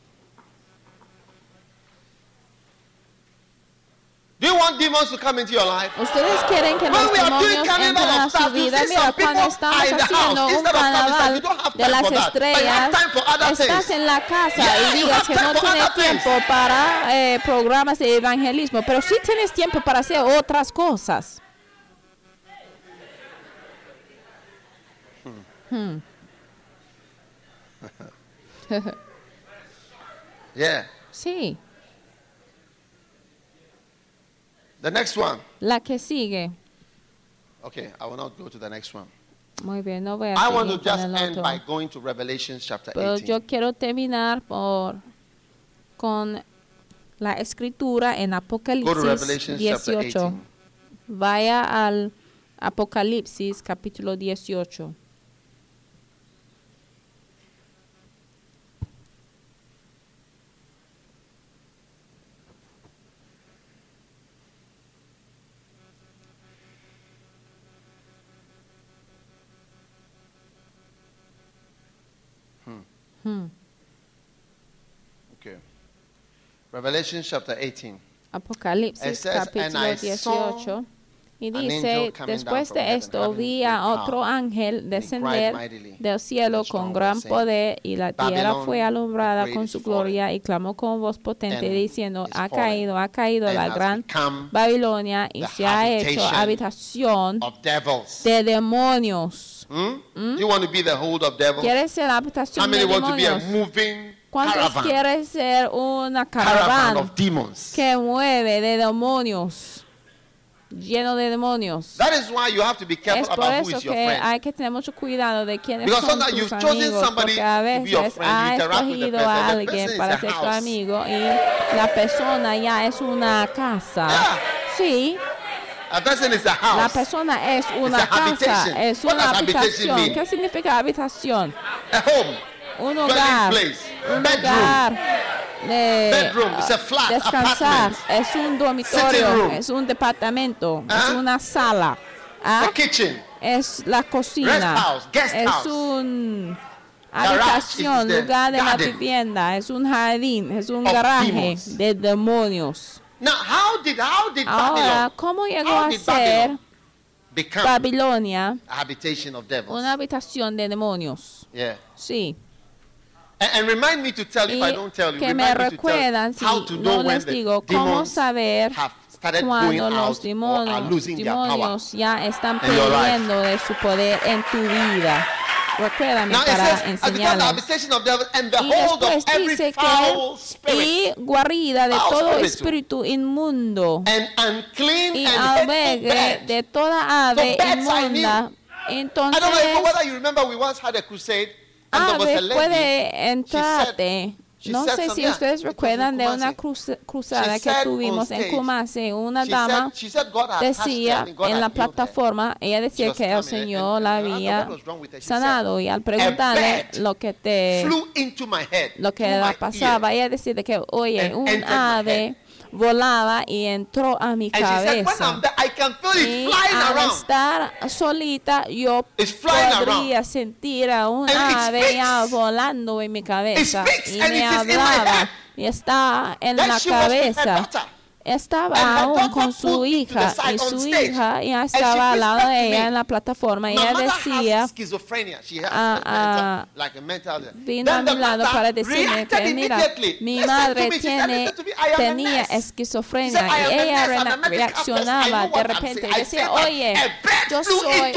Do you want demons to come into your life? ¿Ustedes quieren que los demonios entren a su vida? Mira, cuando estamos haciendo un carnaval de las estrellas, estás en la casa y digas que no tienes tiempo para programas de evangelismo, pero sí tienes tiempo para hacer otras cosas. Yeah. Sí. The next one. La que sigue. Okay, I will not go to the next one. Muy bien, no voy a I want to seguir just con el end otro. by going to Revelation chapter Pero 18. yo quiero terminar con la escritura en Go to Apocalipsis Revelation chapter 18. 18. Vaya al Apocalipsis capítulo 18. Okay. Revelation chapter 18. Apocalipsis capítulo 18. Y dice, después de esto vi a otro ángel descender del cielo con gran poder, y la tierra fue alumbrada con su gloria, y clamó con voz potente diciendo, ha caído la gran Babilonia, y se ha hecho habitación de demonios. ¿Quieres ser la habitación de demonios? ¿Cuántos quieren ser una caravana que mueve de demonios? Lleno de demonios. That is why you have to be careful about who is your friend. Hay que tener mucho cuidado de quiénes Because son sometimes tus you've chosen amigos, somebody porque a to be your veces friend, you has interact with the escogido person, a the alguien person para is a ser tu house. amigo y la persona ya es una casa. Yeah. Sí, A person is a house. la persona es una a casa, habitation. es What una does habitation habitación. mean? ¿Qué significa habitación? A home. Un Dwelling hogar, place. un Bedroom. lugar de Bedroom. It's a flat, descansar, apartment. es un Sitting dormitorio, room. es un departamento, es Uh-huh. una sala. A kitchen. Es la cocina, Rest house, guest es house. un Garage habitación, is the lugar de la garden vivienda, es un jardín, es un of garaje demons. de demonios. Now, how did Ahora, Babylon, ¿cómo llegó how a did ser Babylon become Babilonia a habitation of devils? una habitación de demonios? Yeah. Sí. And remind me to tell you, if I don't tell you, Que me remind me to tell recuerdan, you how to si know no when les the digo, cómo demons saber have started going cuando los out or are losing their power. demonios ya están in your life. perdiendo de su poder en tu vida. Recuérdame Now it para says, as the enseñarles. habitation of devils and the Y hold después of every dice foul que spirit y guarida de Foul todo spiritu. espíritu inmundo and unclean y and hateful albergue bird. de toda ave So birds I inmunda. I don't know Entonces, whether you remember we once had a crusade and there was a ave lady. puede entrarte. she No said sé si something, ustedes it was recuerdan in de una Kumasi. cruzada She que said tuvimos on en stage, Kumasi. Una dama she said God had touched her decía and God en had la healed her. plataforma, ella She decía was que el coming Señor and la I asked her, había what was wrong with her? She sanado, y al preguntarle bird lo que te flew into my head, lo que through la my pasaba, ear. ella decía de que, oye, and un entered my ave volaba y entró a mi And she said, when cabeza. I'm there, I can feel Y it flying al around. estar solita, yo It's flying podría sentir a un And it ave ya speaks. volando en mi cabeza. speaks Y and me it is in my hablaba. head. Y está en Then la she was with her cabeza. daughter. Estaba And her aún daughter con su pulled me to the hija, side y on su stage. hija ya And she estaba al lado whispered de to ella me, en la plataforma. My Ella mother decía, has schizophrenia. She has like a mental. vino a mi lado para decirme que, mira, mi madre tenía esquizofrenia, y ella reaccionaba de repente y decía, oye, yo soy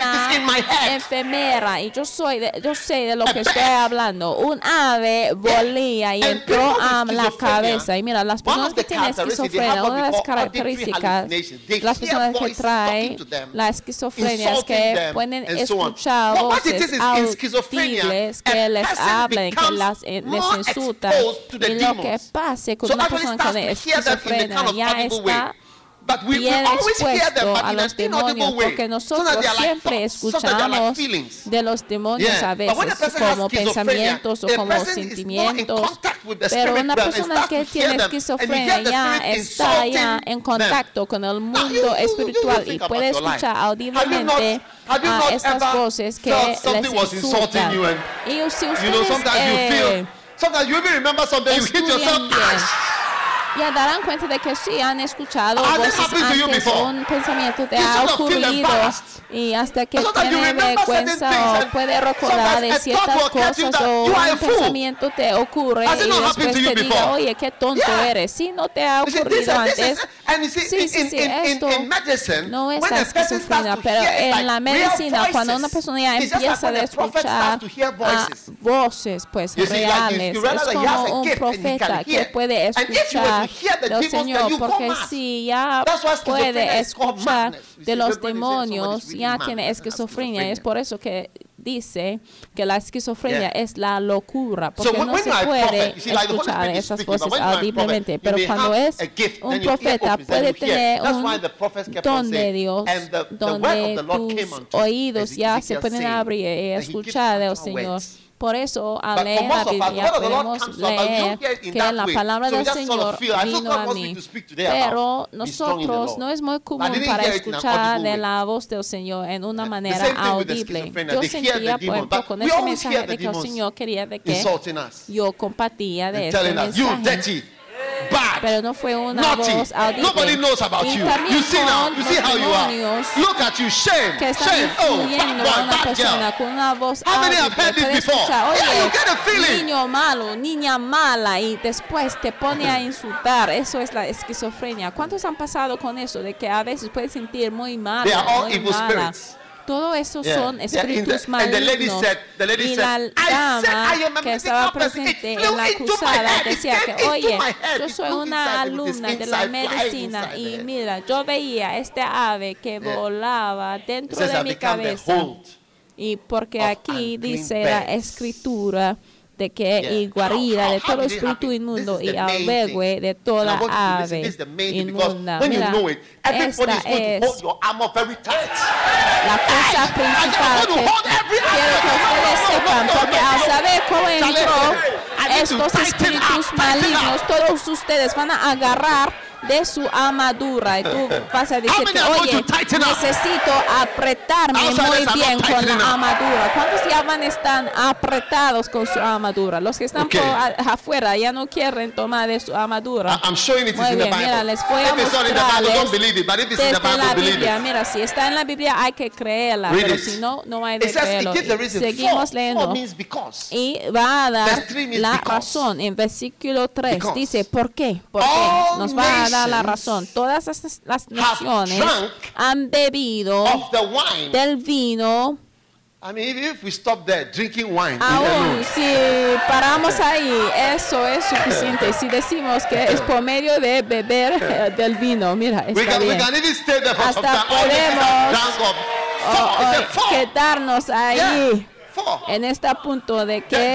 una enfermera y yo sé de lo que estoy hablando. Un ave volía y entró a la cabeza. Y mira, las personas que tienen esquizofrenia, una de las características, las personas que traen la esquizofrenia es que pueden escuchar voces audibles que les hablan, que les insultan. Y lo que pasa con una persona que tiene esquizofrenia ya está bien expuesto a los demonios, porque nosotros siempre escuchamos de los demonios a veces como pensamientos o como sentimientos, pero una persona que tiene esquizofrenia ya está ya en contacto con el mundo espiritual y puede escuchar audiblemente a estas voces que les insultan. Y si ustedes estudian bien, ya darán cuenta de que sí han escuchado voces antes, un pensamiento te ha ocurrido, y hasta que tiene vergüenza o puede recordar de ciertas cosas, o un pensamiento te ocurre y después te diga, oye, qué tonto eres. Si no te ha ocurrido antes, sí, esto no es la esquizofrenia, pero en la medicina, cuando una persona ya empieza a escuchar voces pues reales, es como un profeta que puede escuchar del Señor, porque si ya puede escuchar de los demonios, ya tiene esquizofrenia. Es por eso que dice que la esquizofrenia es la locura, porque no se puede escuchar esas voces audiblemente. Pero cuando es un profeta, puede tener un don de Dios, donde tus oídos ya se pueden abrir y escuchar del Señor. Por eso, al leer la Biblia, podemos leer que la palabra del Señor vino a mí. Pero nosotros no es muy común para escuchar de la voz del Señor en una manera audible. Yo sentía, por ejemplo, con ese mensaje de que el Señor quería de que yo compartía de este mensaje. Bad, pero no fue una naughty. voz audible. Nobody knows about you. You see now. You see how you are. Look at you. Shame. Shame. Oh, bad boy, bad girl. Con una voz how many have heard this before? Yeah, you get a feeling. Niño malo, niña mala, y después te pone a insultar. Eso es la esquizofrenia. ¿Cuántos han pasado con eso? De que a veces puedes sentir muy mal. They are all muy evil mala. spirits. Todo eso son espíritus malignos. The lady y said, la dama que estaba presente en la acusada decía que, oye, yo soy una alumna de la medicina y mira, yo veía este ave que volaba dentro de mi cabeza. Y porque aquí dice la escritura de que y guarida de todo espíritu inmundo y albergue de toda ave inmunda. Mira, esta es la cosa principal que quiero que ustedes sepan, porque al saber cómo entró estos espíritus malignos, todos ustedes van a agarrar de su armadura y tú vas a decir que, oye, necesito apretarme muy bien con la armadura. ¿Cuántos ya van a estar apretados con su armadura? Los que están por afuera ya no quieren tomar de su armadura. Muy bien, mira, les voy a mostrarles desde la Biblia. Mira, si está en la Biblia hay que creerla, pero si no, no hay de creerlo. Seguimos leyendo y va a dar la razón en versículo 3. Dice, ¿por qué? ¿Por qué? Nos va a dar la razón. Todas las naciones han bebido del vino. I mean, if we stop there, drinking wine. Aún si paramos ahí, eso es suficiente. Si decimos que es por medio de beber del vino, mira, está bien. Hasta podemos quedarnos ahí en este punto de que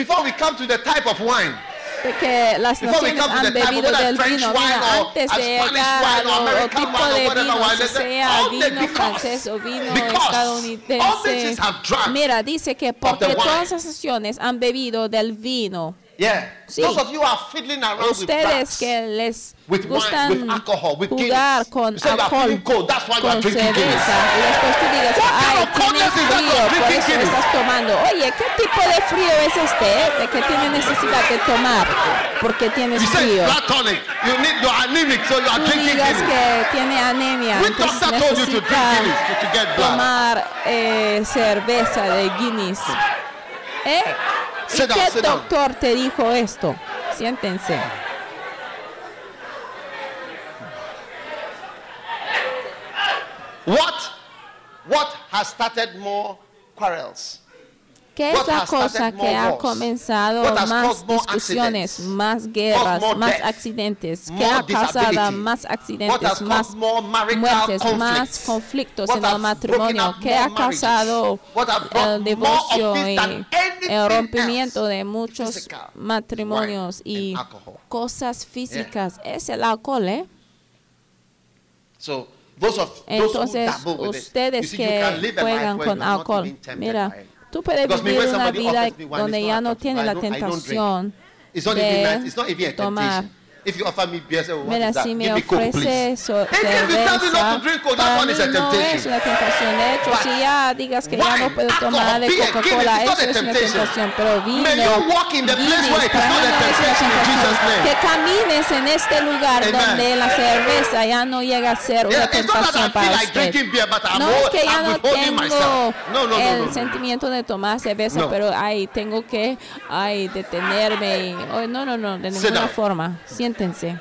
que las naciones han bebido del vino. Mira, antes de llegar al tipo de vino, si sea vino francés o vino estadounidense, mira, dice que porque todas las naciones han bebido del vino. Sí. Ustedes que les gustan jugar con alcohol, con cerveza, y después tú digas, ay, tienes frío, por eso estás tomando. Oye, ¿qué tipo de frío es este? De que tienes necesidad de tomar, porque tienes frío. Tú digas que tiene anemia, entonces necesitas tomar cerveza de Guinness. ¿Y qué doctor te dijo esto? Siéntense. What has started more quarrels? ¿Qué es la cosa que ha comenzado más discusiones, más guerras, más accidentes? ¿Qué ha causado más accidentes, más muertes, más conflictos en el matrimonio? ¿Qué ha causado el divorcio y el rompimiento de muchos matrimonios y cosas físicas? Es el alcohol, ¿eh? Entonces, ustedes que juegan con alcohol, mira, tú puedes vivir una vida donde ya no tienes la tentación de tomar. Mira, si me ofrece cerveza, para mí no es una tentación. De hecho, si ya digas que ya no puedo tomar de Coca-Cola, eso es una tentación. Pero vino, para mí no es una tentación. Que camines en este lugar donde la cerveza ya no llega a ser una tentación para usted. No es que ya no tengo el sentimiento de tomar cerveza, pero tengo que detenerme. No, de ninguna forma. Siéntense.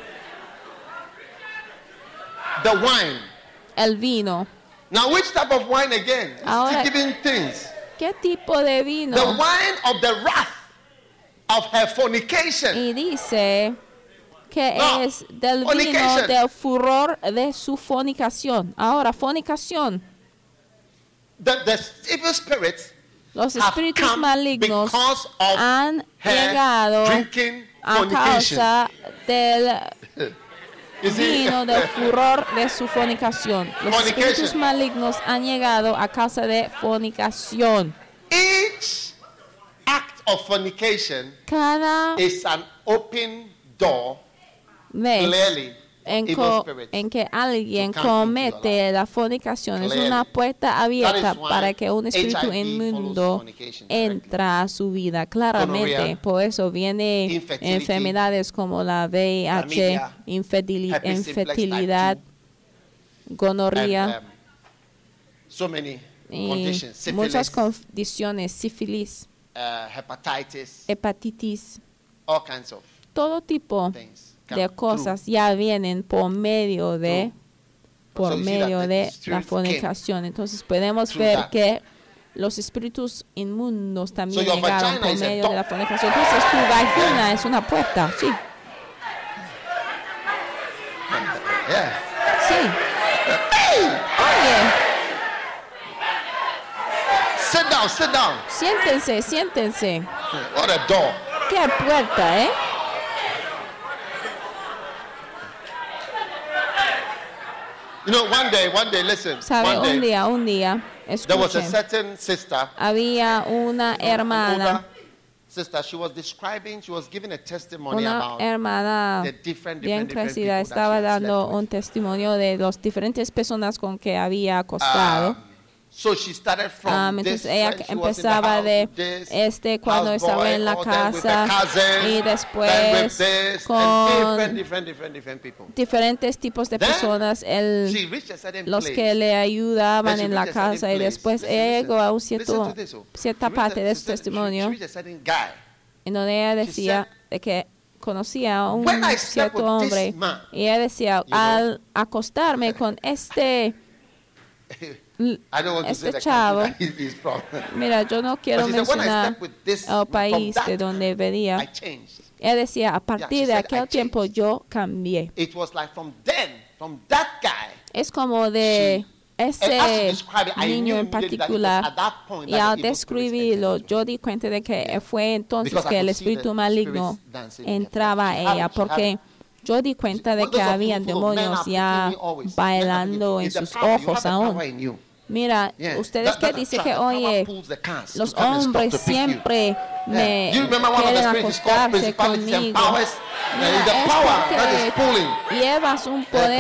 The wine. El vino. Now, which type of wine again? Ahora, giving things. ¿Qué tipo de vino? The wine of the wrath of her fornication. Y dice que es del vino del furor de su fornicación. Ahora, fornicación. The evil spirits Los espíritus malignos han llegado a causa del vino del furor de su fornicación. Los espíritus malignos han llegado a causa de fornicación. Each act of fornication is an open door clearly en que alguien comete la fornicación es una puerta abierta para que un espíritu inmundo entra a su vida. Claramente, por eso vienen enfermedades como la VIH, infertilidad, gonorrea y muchas condiciones, sífilis, hepatitis, todo tipo de cosas ya vienen por medio de la fornicación. Entonces podemos ver que los espíritus inmundos también llegaron por medio de la fornicación. Entonces tu vagina es una puerta, sí. Sí. Oye. Sit down. Siéntense. What a door. Qué puerta, ¿eh? You know, one day, listen. ¿Sabe? Un día, escuchen. There was a certain sister. Había una hermana. Sister, she was giving a testimony about hermana bien crecida estaba dando un testimonio de las diferentes personas con que había acostado. So she started from entonces ella empezaba de cuando estaba en la casa y después con diferentes tipos de personas, los que le ayudaban en la casa, y después ella llegó a cierta parte de su testimonio en donde ella decía de que conocía a un cierto hombre, y ella decía, al acostarme con este chavo, mira, yo no quiero mencionar el país de donde venía. Ella decía, a partir de aquel tiempo yo cambié. Es como de ese niño en particular, y al describirlo yo di cuenta de que fue entonces que el espíritu maligno entraba a ella, porque yo di cuenta de que habían demonios ya bailando en sus ojos aún. Mira, ustedes que dicen que, oye, los hombres siempre me quieren acostarse conmigo. Mira, es porque llevas un poder.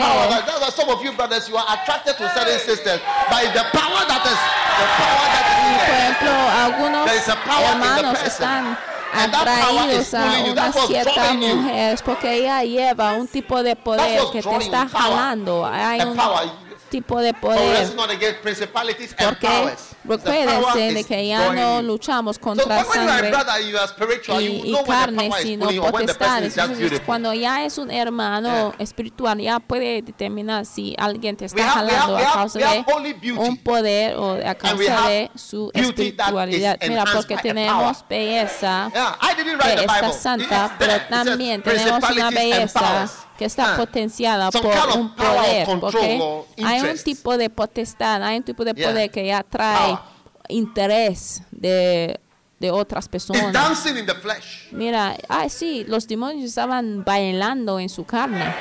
Por ejemplo, algunos hermanos están atraídos a una cierta mujer porque ella lleva un tipo de poder que te está jalando. Hay un tipo de poder, porque recuérdense de que ya no luchamos contra sangre y carne, sino potestades. Entonces, cuando ya es un hermano espiritual, ya puede determinar si alguien te está jalando a causa de un poder o a causa de su espiritualidad. Mira, porque tenemos belleza que está santa, pero también tenemos una belleza que está potenciada por un poder, porque hay un tipo de potestad, hay un tipo de poder que ya trae interés de otras personas. Mira, sí, los demonios estaban bailando en su carne.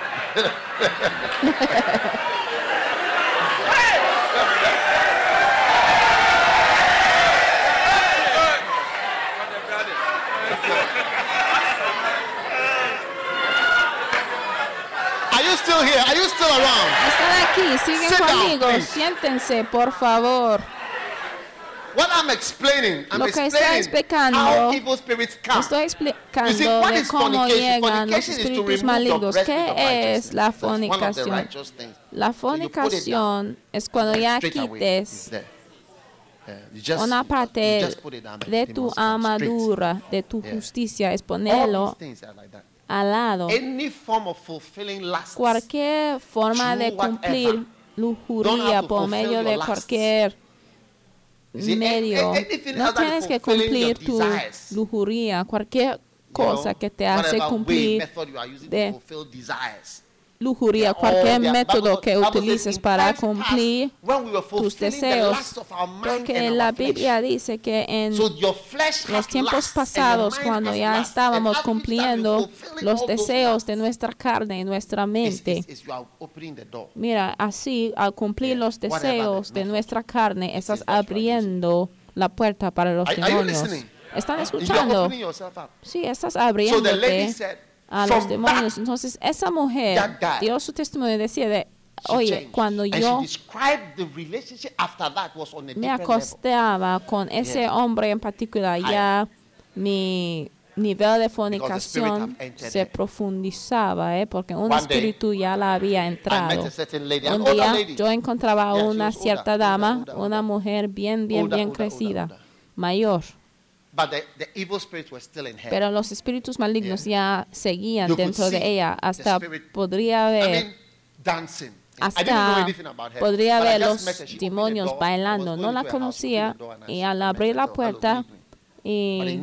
Are you still around? Están aquí, siguen conmigo. Siéntense, por favor. What I'm explaining, Lo que estoy explicando, estoy explicando de cómo llegan los espíritus malignos. ¿Qué es la fornicación? La fornicación es cuando ya quites una parte de tu armadura, de tu justicia, es ponerlo al lado. Cualquier forma de cumplir lujuria por medio de cualquier medio. No tienes que cumplir tu lujuria, cualquier cosa que te hace cumplir lujuria, cualquier método que utilices para cumplir tus deseos. Porque la Biblia dice que en los tiempos pasados, cuando ya estábamos cumpliendo los deseos de nuestra carne y nuestra mente, mira, así al cumplir los deseos de nuestra carne, estás abriendo la puerta para los demonios. ¿Están escuchando? Sí, estás abriéndote a los demonios. Entonces, esa mujer dio su testimonio y decía, oye, cuando yo me acostaba con ese hombre en particular, ya mi nivel de fornicación se profundizaba, porque un espíritu ya la había entrado. Un día yo encontraba a una cierta dama, una mujer bien crecida, mayor. Pero los espíritus malignos ya seguían dentro de ella. Hasta podría ver los demonios bailando. No la conocía y al abrir la puerta y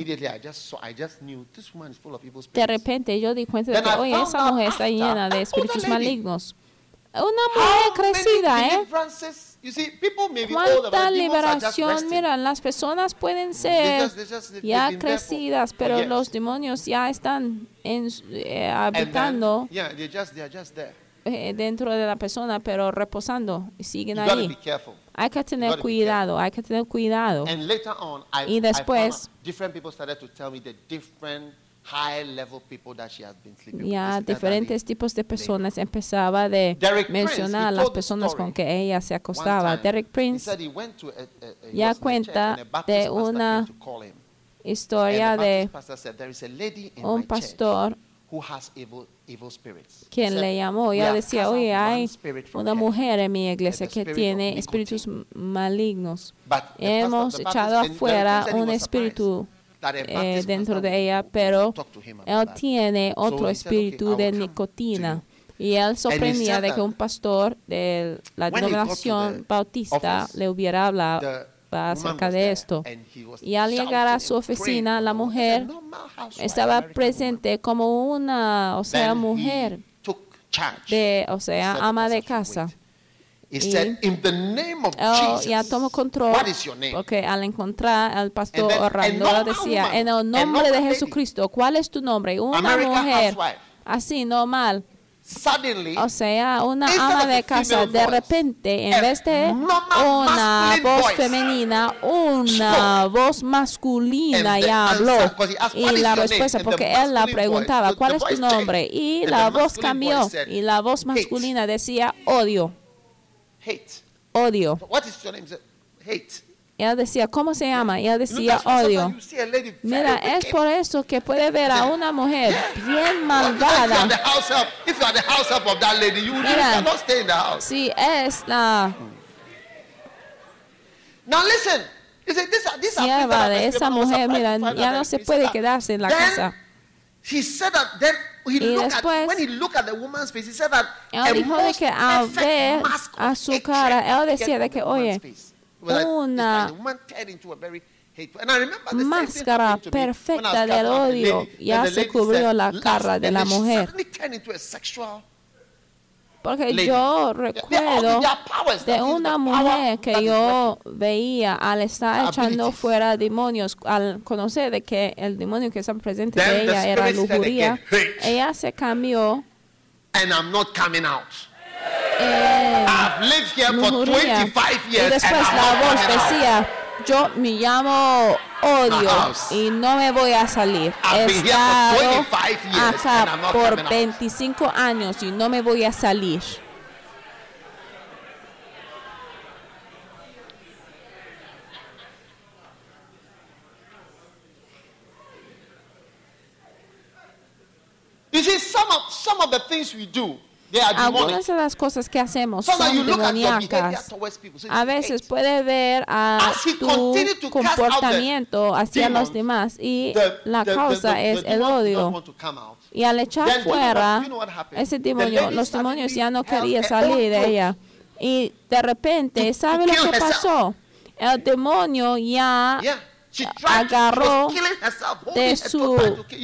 de repente yo di cuenta de que, oye, esa mujer está llena de espíritus malignos. Una mujer crecida, ¿Cuánta liberación? Mira, las personas pueden ser ya crecidas, pero los demonios ya están habitando dentro de la persona, pero reposando y siguen ahí. Hay que tener cuidado, Y después, ya diferentes tipos de personas empezaba de mencionar a las personas con que ella se acostaba. Derek Prince ya cuenta de una historia de un pastor quien le llamó. Ella decía, oye, hay una mujer en mi iglesia que tiene espíritus malignos. Hemos echado afuera un espíritu dentro de ella, pero él tiene otro espíritu de nicotina. Y él sorprendía de que un pastor de la denominación bautista le hubiera hablado acerca de esto. Y al llegar a su oficina, la mujer estaba presente como una, mujer ama de casa. Y él ya tomó control, porque al encontrar al pastor orando, decía, en el nombre de Jesucristo, ¿cuál es tu nombre? Una mujer así, normal. Una ama de casa, de repente, en vez de una voz femenina, una voz masculina ya habló. Y la respuesta, porque él la preguntaba, ¿cuál es tu nombre? Y la voz cambió, y la voz masculina decía, odio. Odio. Ella decía, ¿cómo se llama? Ella decía, odio. Mira, es por eso que puede ver a una mujer bien malvada. Mira, si es la sierva de esa mujer, mira, ya no se puede quedarse en la casa. Y después, él dijo de que al ver a su cara, él decía de que, oye, una máscara perfecta del odio ya se cubrió la cara de la mujer. Porque yo recuerdo de una mujer que yo veía al estar echando fuera demonios, al conocer de que el demonio que estaba presente de ella era lujuria, ella se cambió. Lujuria. Y después la voz decía, yo me llamo odio y no me voy a salir. He estado acá por 25 años y no me voy a salir. You see, some of the things we do, algunas de las cosas que hacemos son demoníacas. A veces puede ver a tu comportamiento hacia los demás y la causa es el odio. Y al echar fuera ese demonio, los demonios ya no querían salir de ella. Y de repente, ¿sabe lo que pasó? El demonio ya agarró de su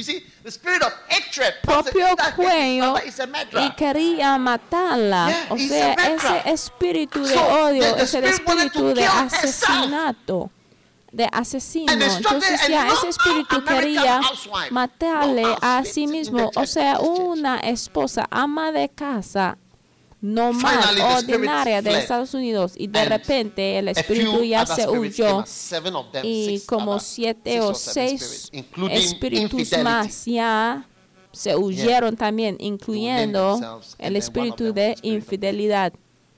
propio cuello y quería matarla. O sea, ese espíritu de odio es el espíritu de asesinato, de asesino. Entonces ya ese espíritu quería matarle a sí mismo. O sea, una esposa, ama de casa, normal, ordinaria de Estados Unidos, y de repente el espíritu ya se huyó y como 7 o 6 espíritus más ya se huyeron también, incluyendo el espíritu de infidelidad.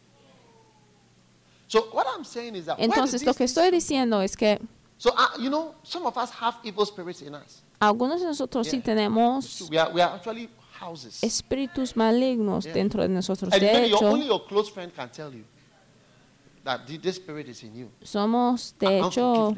Entonces lo que estoy diciendo es que algunos de nosotros sí tenemos espíritus malignos dentro de nosotros. De hecho, somos de hecho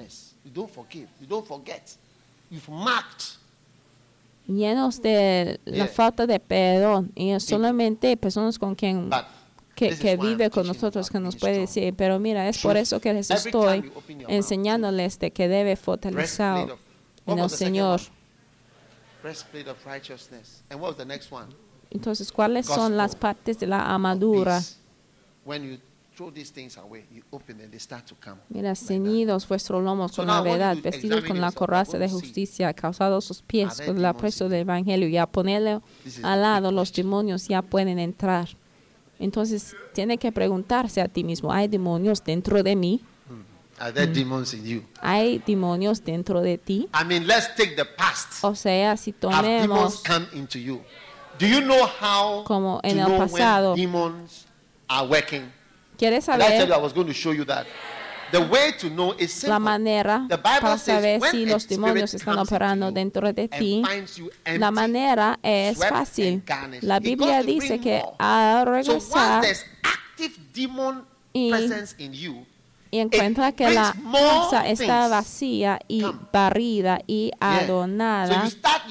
llenos de la falta de perdón, y es solamente personas con quien que vive con nosotros que nos puede decir, pero mira, es por eso que les estoy enseñándoles de que debe fortalecer en el Señor. Breastplate of righteousness. And what was the next one? Entonces, ¿cuáles son las partes de la armadura? When you throw these things away, you open them, they start to come. Mira, ceñidos vuestros lomos con la verdad, vestidos con la coraza de justicia, calzados sus pies con el aprecio del evangelio, y a ponerle al lado los demonios ya pueden entrar. Entonces, tiene que preguntarse a ti mismo, ¿hay demonios dentro de mí? Are there demons in you? ¿Hay demonios dentro de ti? I mean, let's take the past. O sea, si Have demons tomemos come into you? Do you know how como to en el know pasado, when demons are working? ¿quieres And I said saber I was going to show you that. The way to know is simple. la manera The Bible para says saber when si a los demonios spirit están comes operando into you dentro de and ti? finds you empty, La manera es swept fácil. and garnished, La it Biblia goes to dice bring que more. al So regresar once there's active demon y presence in you, y encuentra que la brings more casa está things. vacía y Come. barrida y yeah. So adornada,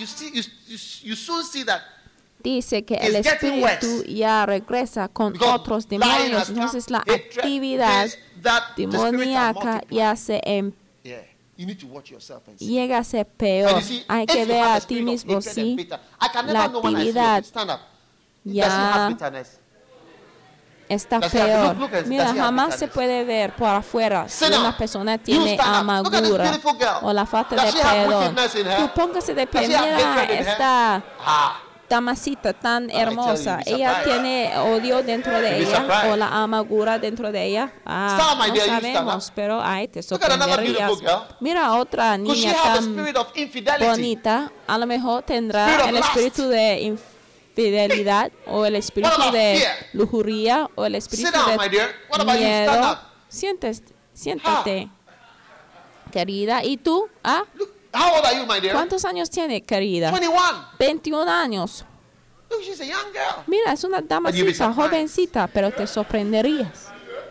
you soon see that dice que el it's getting espíritu worse. ya regresa con Because otros lying demonios. has come, Entonces la hatred, actividad this, that, the spirits are demoníaca multiplied. ya se Yeah. You need to watch yourself and see. llega a ser And peor. you see, Hay if que you ver have a a ti spirit of mismo hatred and si bitter, I can la never know when I see you. actividad Stand up. It doesn't have ya bitterness. está Does he have- peor. look at- Mira, does he have jamás se bitterness? puede ver por afuera si Sit una down. persona You tiene stand up. Look at this amargura beautiful girl. o la falta Does de she have perdón. wickedness in her? Tú póngase de pie. Does she have Mira hatred in her? esta Ah. damasita tan tell you, hermosa. you'll be Ella surprised. tiene odio dentro de You'll be ella surprised. o la amargura dentro de ella. Some No idea you stand sabemos, up. pero ay, te Look at another sorprenderías. beautiful girl. Mira a otra Could she niña have a tan spirit of infidelity? bonita. A lo mejor tendrá Spirit of el lust. espíritu de infidelidad o el espíritu What about de fear? lujuria o el espíritu Sit down, my de dear. What about you? Stand miedo. up. Siéntate, querida. ¿Y tú? ¿Ah? Look, how old are you, my dear? ¿Cuántos años tiene, querida? 21. 21 años. Look, she's a young girl. Mira, es una you'll be damasita, surprised. jovencita, pero te sorprenderías.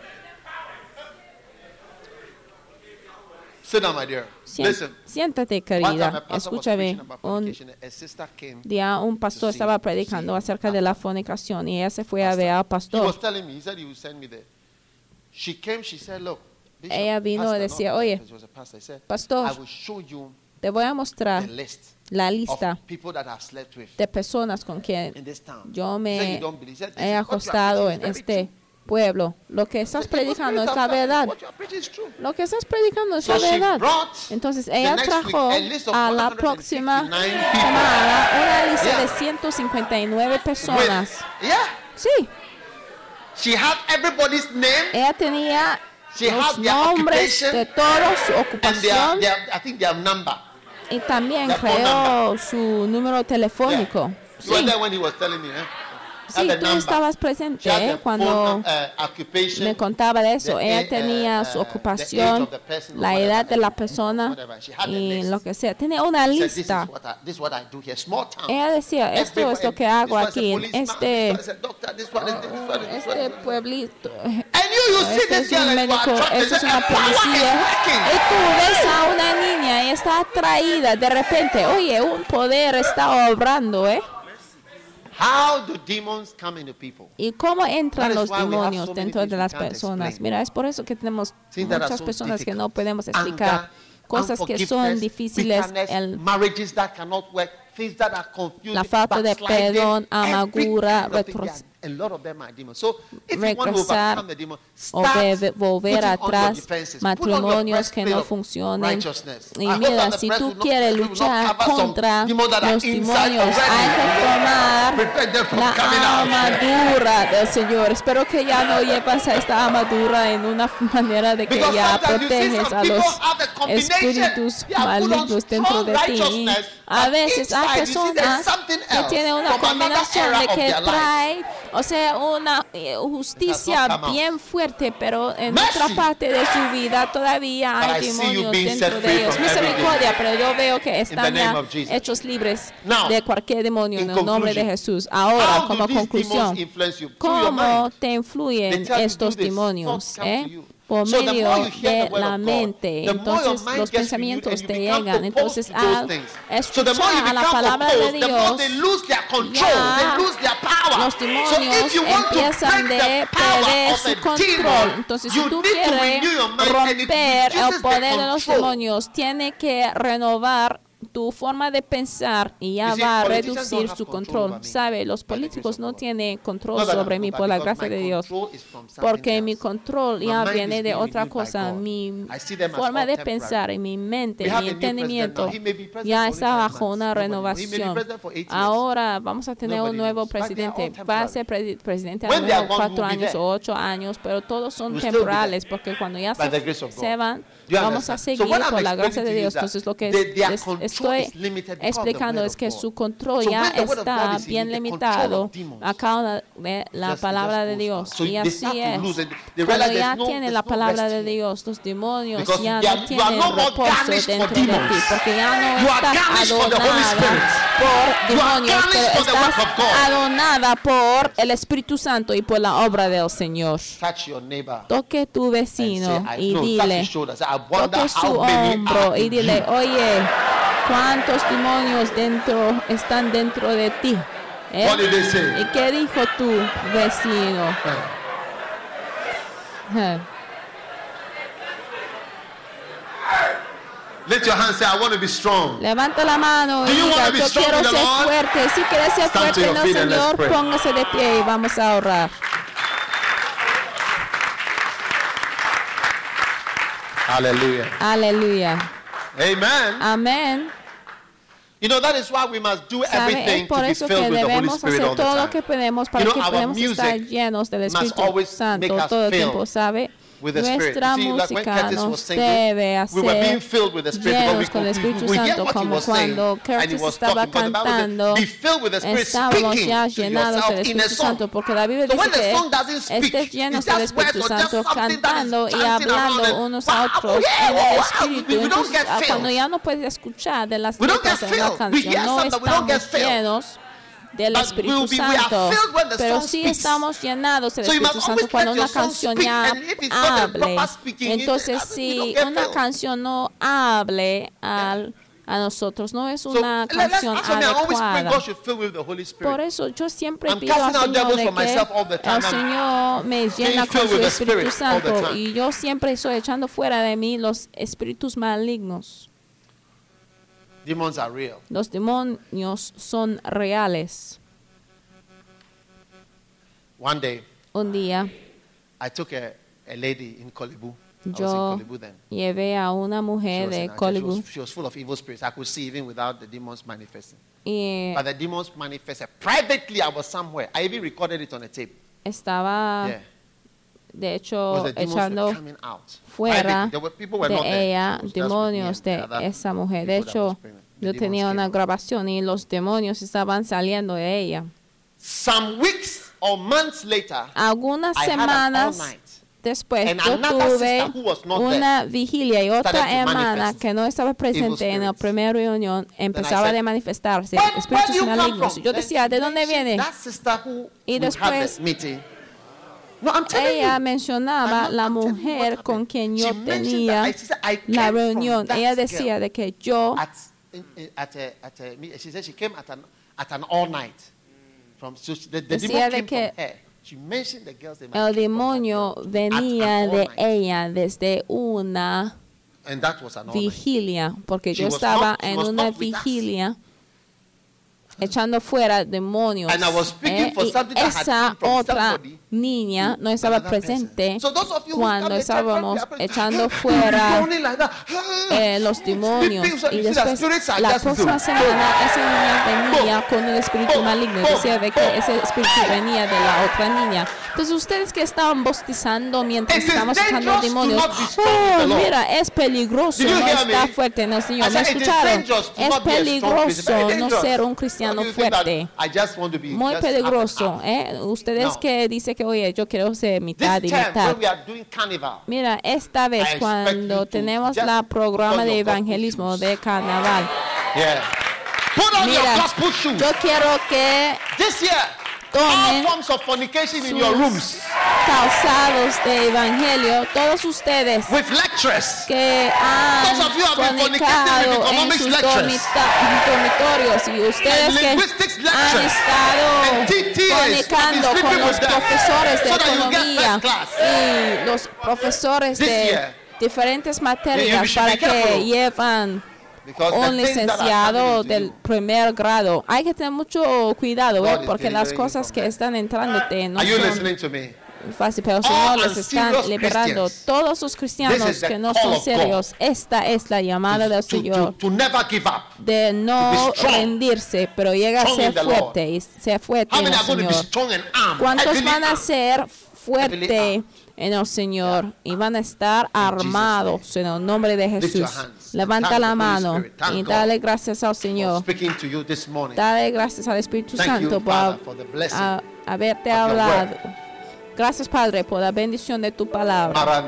Sit down, my dear. Listen. Siéntate, One time a querida. pastor was Escúchame. preaching about Un fornication. A sister came. día un pastor see- estaba to predicando see acerca de la fornicación y ella se fue a ver al He was pastor. telling me, he said he would send me there. She came, she said, look, Bishop, Ella vino y pastor, decía, not oye, pastor, she was a pastor. He said, pastor, I will show you te voy a mostrar the list la of lista people that I've slept with de personas con quien in this town. yo He said, me you don't believe. He said, this he is what you are acostado preaching en is very este pueblo. Lo que true. estás He said, "Evil predicando spirits es la have come. verdad. What you are preaching is true." Lo que estás predicando es So la she verdad. brought Entonces the ella next trajo week a list of a la 159 próxima people. semana una lista Yeah. de 159 personas. With, yeah. Sí, She had everybody's name ella tenía She los had their nombres occupation de todos, su and ocupación, I think their number. y también their phone creó su número telefónico. You were Sí, there when he was telling me, eh? sí, Had the tú number. estabas She presente had the cuando phone, occupation, me contaba de eso. the Ella a- tenía su the age ocupación, of the person, la whatever, edad de la persona whatever. She had the y list. lo que sea. Tenía una She said, lista. this is what I do here. Small town. Ella decía, esto es lo que hago aquí en este este pueblito. And you see Este this es girl un and you médico, are attracted. esta es Say, una "The power is policía. working." Y tú ves a una niña y está atraída de repente. Oye, un poder está obrando, ¿eh? How do demons come into people? ¿Y cómo entran That is los why we have demonios so many dentro de things las we can't personas? explain. Mira, es por eso que tenemos Things that are muchas so personas que no difficult. podemos explicar. Anger, cosas que son difíciles, la falta de perdón, amargura, regresar o volver atrás, matrimonios que no funcionen. Y mira, si tú quieres luchar contra los demonios, hay que tomar la armadura del Señor. Espero que ya no llevas esta armadura en una manera de que ya proteges a los espíritus malignos dentro de ti. A veces hay personas que tienen una combinación de que trae, o sea, una justicia bien fuerte, pero en otra parte de su vida todavía hay demonios dentro de ellos. Misericordia, pero yo veo que están ya hechos libres de cualquier demonio en el nombre de Jesús. Ahora, como conclusión, ¿cómo te influyen estos demonios? Por medio de la mente, entonces los pensamientos te llegan. Entonces, al escuchar a la palabra de Dios, ya los demonios empiezan de perder su control. Entonces, si tú quieres romper el poder de los demonios, tienes que renovar tu forma de pensar y ya va a reducir su control. ¿Sabe? Los políticos no tienen control sobre mí por la gracia de Dios, porque mi control ya viene de otra cosa. Mi forma de pensar y mi mente, mi entendimiento ya está bajo una renovación. Ahora vamos a tener un nuevo presidente. Va a ser presidente a lo mejor 4 años o 8 años, pero todos son temporales, porque cuando ya se van, vamos a seguir por la gracia de Dios. Entonces, lo que estoy explicando es que su control ya está bien limitado a causa de la palabra de Dios. Y así es. Cuando ya tiene la palabra de Dios, los demonios ya no tienen reposo dentro de ti, porque ya no estás adornada por demonios, pero estás adornada por el Espíritu Santo y por la obra del Señor. Toque tu vecino y dile, toque su hombro y dile, oye, ¿cuántos demonios están dentro de ti? ¿Y qué dijo tu vecino? Lift your hand, say, I want to be strong. Levanta la mano y diga, yo quiero ser fuerte. Si quieres ser fuerte en el Señor, póngase de pie y vamos a orar. Aleluya. Aleluya. Amen. Amén. You know, that is why we must do everything to be filled with the Holy Spirit all the time. Todo lo que podemos para que podamos estar llenos del Espíritu Santo todo el tiempo, ¿sabe? Nuestra música nos debe hacer llenos con el Espíritu Santo, como cuando Curtis estaba cantando, estábamos ya llenados del Espíritu Santo, porque la Biblia dice que estés llenos del Espíritu Santo, cantando y hablando unos a otros en el Espíritu. Entonces, cuando ya no puedes escuchar de las letras de la canción, no estamos llenos del Espíritu Santo, pero sí estamos llenados del Espíritu Santo cuando una canción ya hable. Entonces, si una canción no hable a nosotros, no es una canción adecuada. Por eso yo siempre pido al Señor de que el Señor me llena con su Espíritu Santo, y yo siempre estoy echando fuera de mí los espíritus malignos. Demons are real. Los demonios son reales. One day, un día, I took a lady in Kolebu. Yo llevé a una mujer de Kolebu. She was full of evil spirits. I could see even without the demons manifesting. But the demons manifested privately. I was somewhere. I even recorded it on a tape. Estaba, de hecho, echando fuera de ella demonios de esa mujer. De hecho, yo tenía una grabación y los demonios estaban saliendo de ella. Some weeks or months later, algunas semanas después, yo tuve una vigilia y otra hermana que no estaba presente en la primera reunión empezaba a manifestarse espíritus malignos. Yo decía, ¿de dónde viene? Y después ella mencionaba la mujer con quien yo tenía la reunión. Ella decía de que yo decía de que el demonio venía de ella desde una vigilia, porque yo estaba en una vigilia echando fuera demonios. Y esa otra niña no estaba presente cuando estábamos echando fuera los demonios. Y después, la próxima semana, esa niña venía con el espíritu maligno. Decía de que ese espíritu venía de la otra niña. Entonces, ustedes que estaban bautizando mientras estábamos echando demonios, mira, es peligroso, no está fuerte. No, Señor, ¿me escucharon? Es peligroso no ser un cristiano fuerte. Muy peligroso. Ustedes que dicen que, oye, yo quiero ser mitad y mitad. Mira, esta vez cuando tenemos la programa de evangelismo de carnaval, mira, yo quiero que tomen sus calzados de evangelio, todos ustedes que han fornicado en sus dormitorios y ustedes que han estado fornicando con los profesores de economía y los profesores de diferentes materias para que llevan un licenciado del primer grado. Hay que tener mucho cuidado, porque las cosas que están entrando no son fáciles, pero el Señor les está liberando. Todos los cristianos que no son serios, esta es la llamada del Señor, de no rendirse, pero llega a ser fuerte y ser fuerte en el Señor. ¿Cuántos van a ser fuertes en el Señor y van a estar armados en el nombre de Jesús? Levanta la mano y dale gracias al Señor. Dale gracias al Espíritu Santo por haberte hablado. Gracias, Padre, por la bendición de tu palabra.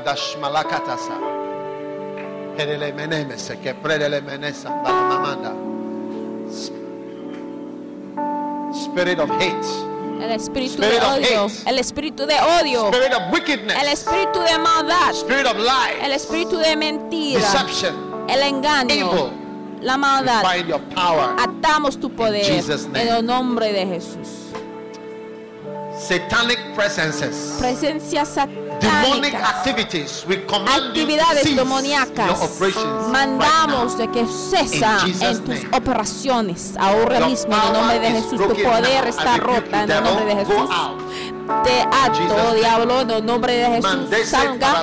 Spirit of hate. El espíritu de odio, el espíritu de odio, el espíritu de maldad, el espíritu de mentira, el engaño, la maldad. Atamos tu poder en el nombre de Jesús. Presencias satánicas, actividades demoníacas, mandamos de que cesa en tus operaciones ahora mismo en el nombre de Jesús. Tu poder está rota en el nombre de Jesús. Te ato, diablo, en el nombre de Jesús. Salga.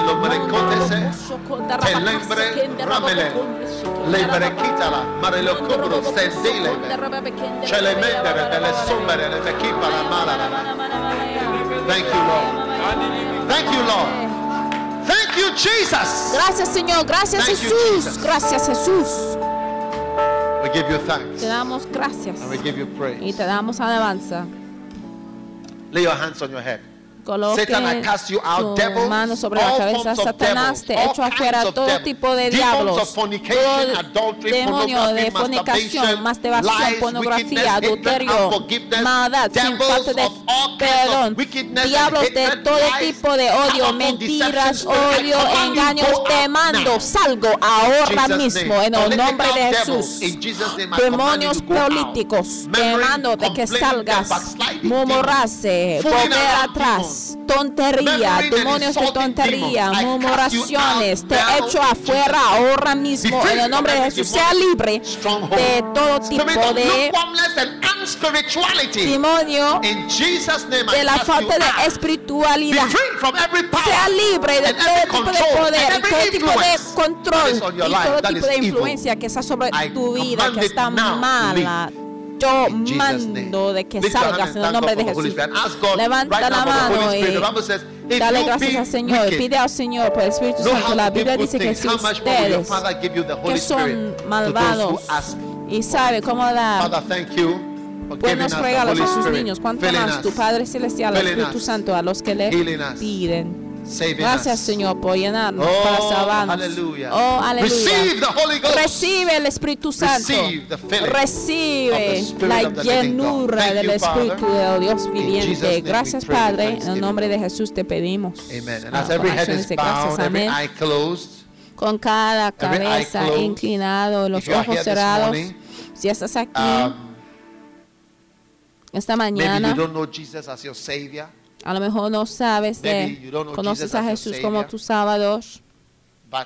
Thank you, Lord. Thank you, Lord. Thank you, Jesus. Gracias, Señor. Gracias, Jesús. Gracias, Jesús. We give you thanks. Te damos gracias. And we give you praise. Y te damos alabanza. Lay your hands on your head. Coloque su mano sobre la cabeza. Satanás, te echo afuera todo tipo de diablos, todo demonio de fornicación, masturbación, pornografía, adulterio, maldad, sin falta de perdón, diablos de todo tipo de odio, mentiras, odio, engaños, te mando, salgo ahora mismo en el nombre de Jesús. Demonios políticos, te mando de que salgas, murmurarse, volver atrás, tontería, demonios de tontería, murmuraciones, te echo afuera ahora mismo en el nombre de Jesús. Sea libre de todo tipo de demonio, de la falta de espiritualidad. Sea libre de todo tipo de poder y todo tipo de control y todo tipo de influencia que está sobre tu vida, que está mala. Yo mando de que salgas en el nombre de Jesús. Levanta la mano y dale gracias al Señor. Pide al Señor por el Espíritu Santo. La Biblia dice que si ustedes que son malvados y saben cómo dar buenos regalos a sus niños, cuánto más tu Padre Celestial, el Espíritu Santo, a los que le piden. Gracias, Señor, por llenarnos para salvarnos. Oh, aleluya. Recibe el Espíritu Santo. Recibe la llenura del Espíritu de Dios viviente. Gracias, Padre. En el nombre de Jesús te pedimos. Amén. Con cada cabeza inclinado, los ojos cerrados. Si estás aquí esta mañana, a lo mejor no sabes, conoces a Jesús como tu Salvador,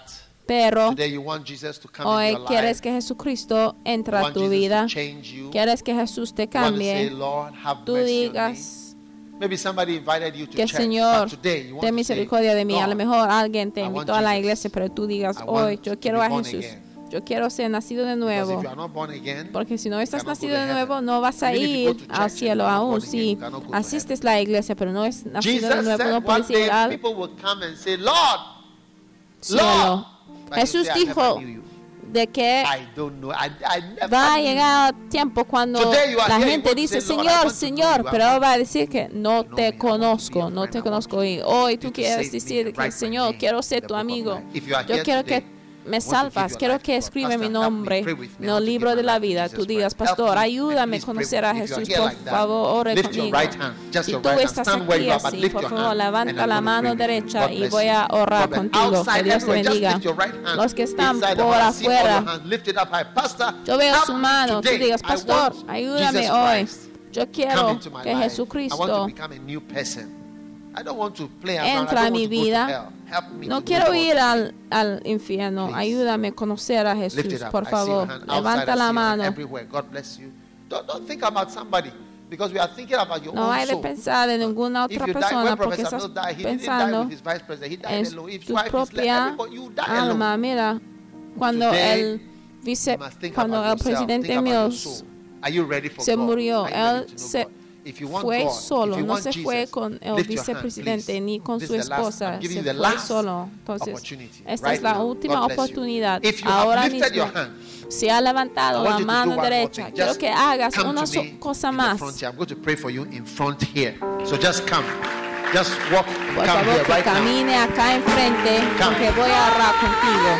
Pero Today you want Jesus to come hoy in your quieres life. que Jesucristo entre You a want tu Jesus vida. to change you. Quieres que Jesús te You want to say, cambie. Lord, have Tú mercy on me. digas Maybe somebody invited you to que el church, Señor but today you want ten to misericordia de mí. A lo God, mejor alguien te I invitó want a la Jesus. iglesia, pero tú digas, I hoy want yo to quiero be a born Jesús. again. Yo quiero ser nacido de Because nuevo. if you are not born again, Porque si no estás cannot go nacido to de nuevo, heaven. no vas a Even if you go ir to al church cielo and you're not aún. born again, Si you cannot go to asistes a la iglesia, pero no es nacido de Jesus nuevo, said no one puedes day ir al people will come and say, Lord, cielo. Lord. But Jesús he'll say, I never dijo knew you. de que I don't know. I never va a knew you. llegar tiempo cuando Today you are la here, you gente want to dice, say, Lord, I Señor, want to know Señor, you. pero I él va a decir que no know me. I te want to be conozco, your no friend. te I want conozco. Y you hoy tú to quieres save me, decir write que, my Señor, name quiero in ser the tu book of amigo. life. If you are Yo here quiero today, que me I want to salvas, give quiero your que life to God. escriba Pastor, mi help me, nombre pray with me. en I want el to libro give de my la life to vida. Jesus Tú digas, Christ. Help pastor, me, ayúdame a please pray conocer with a me. If you are Jesús, here por like that, favor, ore lift your conmigo. right hand, just Si your tú right hand. estás Stand where aquí you are, but así, lift por your favor, hand, levanta and I'm la going to mano pray with you. derecha God y bless voy you. a orar God bless. contigo. Que Outside, Dios te everywhere, just bendiga. lift your right hand. Los que están Inside the por house, see all your afuera, hands. Lift it up high. Pastor, yo veo help su me mano. Tú today. digas, I pastor, want ayúdame Jesus hoy. Christ Yo come quiero into my que life. I want Jesucristo to become a new person. I don't want to play around. I entra don't a mi want to go to vida. hell. Help me No to quiero know ir God. al infierno. Please. Ayúdame a conocer a Lift Jesús, it up. por I see your favor. hand outside. Levanta I la see your hand mano. everywhere. God bless you. Don't think about somebody, because we are thinking about your No own hay de soul. pensar en ninguna If otra you die, persona when porque Professor estás Mills died, he didn't die pensando with his vice president. He died en alone. His tu wife is left. propia Everybody, you die alone. alma. Mira, cuando Today, el You must think cuando about el yourself. presidente Think about your Mills soul. Are you ready for se God? murió, Are you ready él to know se God? If you want fue God, solo, if you no want se fue Jesus, con el lift your hand, vicepresidente please. ni con This su is the last. esposa, I'm giving se you the fue last solo. Entonces, opportunity. esta Right es la now. última God bless you. oportunidad. If you have Ahora lifted mismo, your hand, si ha I levantado want la you to do mano one more derecha, thing. quiero Just que hagas come una to me cosa in the más. front here. I'm going to pray for you in front here. So just come. Just walk. Por Come favor, here que right now. camine acá enfrente, Come. porque voy a orar contigo.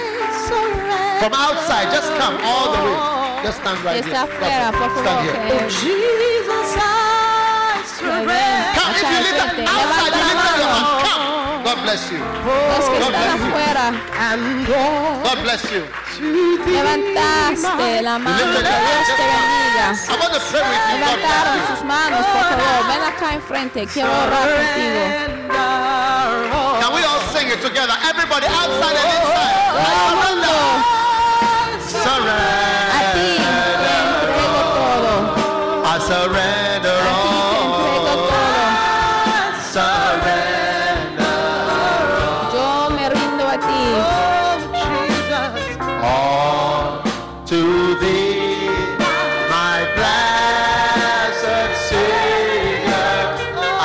From outside, just come all the way. Just stand right Que está here. afuera, por Stand favor, here. que Come, if you live frente. outside, Levanta you la lift your mano. hand. Come. God bless you. Los que God están bless you. afuera, God bless you. levantaste la mano, que Dios te bendiga. I want to pray with you. God Levantaron bless sus manos, por favor, ven acá enfrente, quiero orar contigo. you. Can we all sing it together? Everybody outside and inside. Todo el mundo, a ti te entrego todo, I surrender a ti te entrego todo. Surrender Yo me rindo a ti, all to thee, my blessed Savior.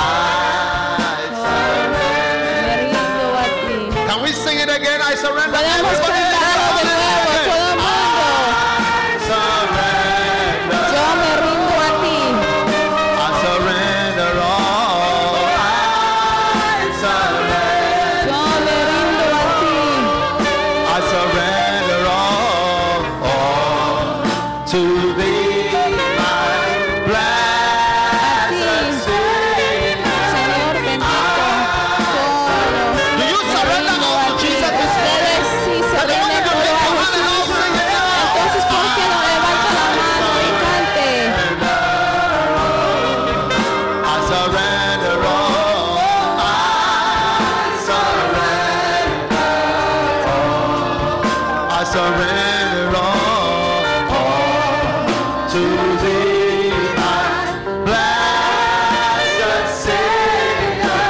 me rindo a ti. Can we sing it again? I surrender. Podemos Everybody, cantarlo de nuevo, todo el mundo. I surrender. Yo me rindo a ti. I surrender all. I surrender. Yo me rindo a ti. I surrender all to thee, my blessed Savior. Señor bendito, todo. Do you surrender Rindo all a to ti. Jesus this Ustedes morning? sí se I don't want rinden you to todo lift a your hand and all Jesús. sing it. Entonces, ¿por qué no levanta la mano y cante? I surrender all. I surrender all. I surrender all to thee, my blessed Savior.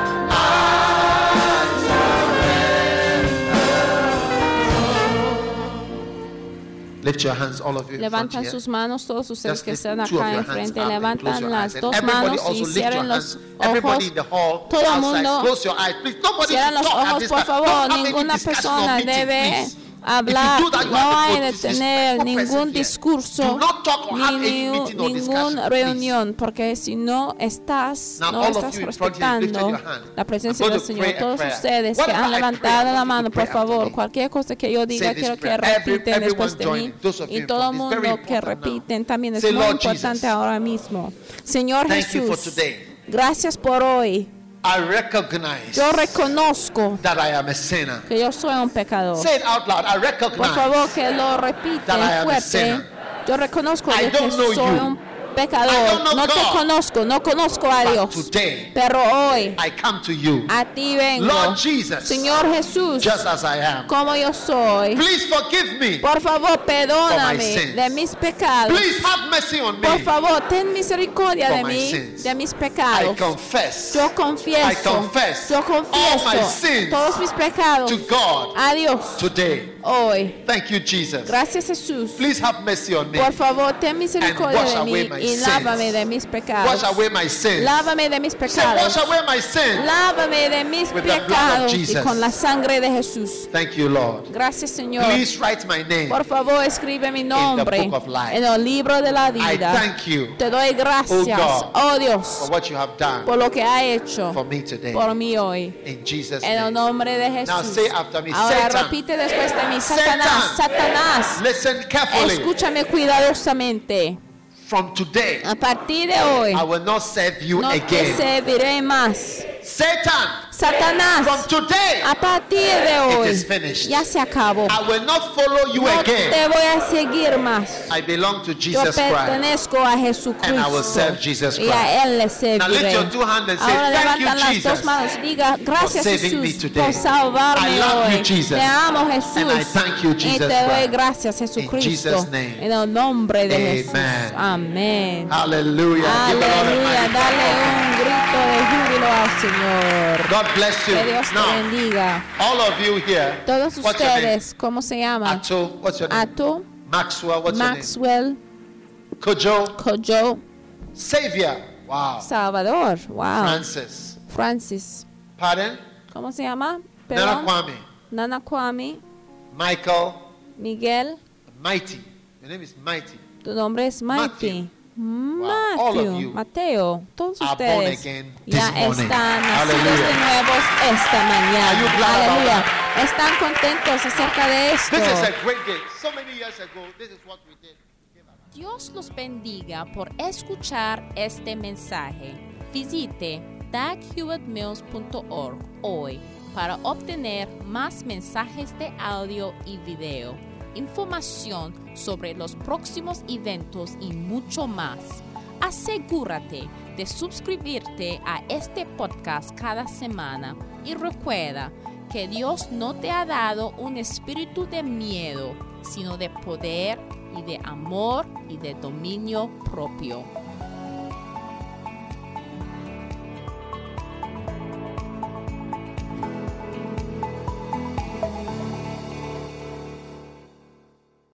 Lift your hands, all of you. in front Levantan here. sus manos, todos ustedes Just que lift están two of acá your hands enfrente, up and close levantan your las eyes. And dos everybody manos also y lift your cierren hands. los Everybody ojos. in the hall, Todo el outside, mundo, close your eyes. Please, nobody cierren should los talk at ojos, this por time. favor. Don't have any Ninguna discussion or persona meeting, debe please. hablar, If you do that, you no have hay to de put tener disrespectful ningún person here. discurso Do not talk or have ni any meeting or discussion, ninguna please. reunión, porque si no estás, Now, no all of estás you in front here, lifted respetando your hand. la presencia I'm del going to Señor. pray a Todos prayer. ustedes que Whatever han I pray, levantado I la want you mano, to pray por favor, after me. cualquier cosa que yo diga, Say this quiero que prayer. repiten después de Everyone mí. join. Those of you Y in todo el front. It's very mundo que important now. repiten también es Say, muy Lord importante Jesus, ahora mismo. Señor thank you for Jesús, today. gracias por hoy. I recognize Yo reconozco that I am a sinner. que yo soy un pecador. Say it out loud. I Por favor, recognize que lo repiten that I am a fuerte. sinner. Yo reconozco I de que don't know soy you. un pecador, no te conozco, no conozco a Dios. Today, pero hoy I come to you. A ti vengo, Lord Jesus, Señor Jesús, just as I am. Como yo soy. Please forgive me. Por favor, perdóname de mis pecados. Please have mercy on me. Por favor, ten misericordia de mí, de mis pecados. I confess. Yo confieso. Yo confieso todos mis pecados to God a Dios today. Hoy. Thank you, Jesus. Gracias, Jesús. Please have mercy on me. Por favor, ten misericordia de mí y lávame de mis pecados. Wash away my sins. Lávame de mis pecados. Say, wash away my sins. Lávame de mis pecados y con la sangre de Jesús. Thank you, Lord. Gracias, Señor. Please write my name. Por favor, escribe mi nombre in the book of life. En el libro de la vida. I thank you. Te doy gracias, God, Dios, for what you have done por lo que ha hecho for me today. Por mí hoy. In Jesus' en el nombre de Jesús. Now say after me, Ahora Satan, repite después de mí, Satanás, listen carefully. Escúchame cuidadosamente. From today, a partir de hoy, I will not serve you no again. te serviré más. Satanás, from today, a partir de hoy, it is finished. Ya se acabó. I will not follow you no again. te voy a seguir más. I belong to Jesus Yo pertenezco Christ, a Jesucristo, and I will serve Jesus Christ. Y a Él le serviré. Now lift your two hands and say, Ahora thank levantan you, las Jesus, dos manos y diga, gracias Jesús por salvarme I love hoy. you, Jesus. Te amo Jesús. And I thank you, Jesus y te doy Christ. gracias Jesucristo. En el nombre de Jesús. Amén. Aleluya. Aleluya. Dale un grito de júbilo al Señor. God bless you. Que Dios te bendiga. All of you here. Todos ustedes, ¿cómo se llama? Ato, what's your name? Ato. Maxwell, what's Maxwell. your name? Kojo. Savior. Wow. Salvador. Wow. Francis. Pardon? ¿Cómo se llama? Nana Kwame. Miguel. Mighty. Your name is Mighty. Tu nombre es Mighty. Matthew, Mateo, todos ustedes ya están nacidos de nuevo esta mañana. Aleluya. Están contentos acerca de esto. Dios los bendiga por escuchar este mensaje. Visite daghewittmills.org hoy para obtener más mensajes de audio y video, información sobre los próximos eventos y mucho más. Asegúrate de suscribirte a este podcast cada semana y recuerda que Dios no te ha dado un espíritu de miedo, sino de poder y de amor y de dominio propio.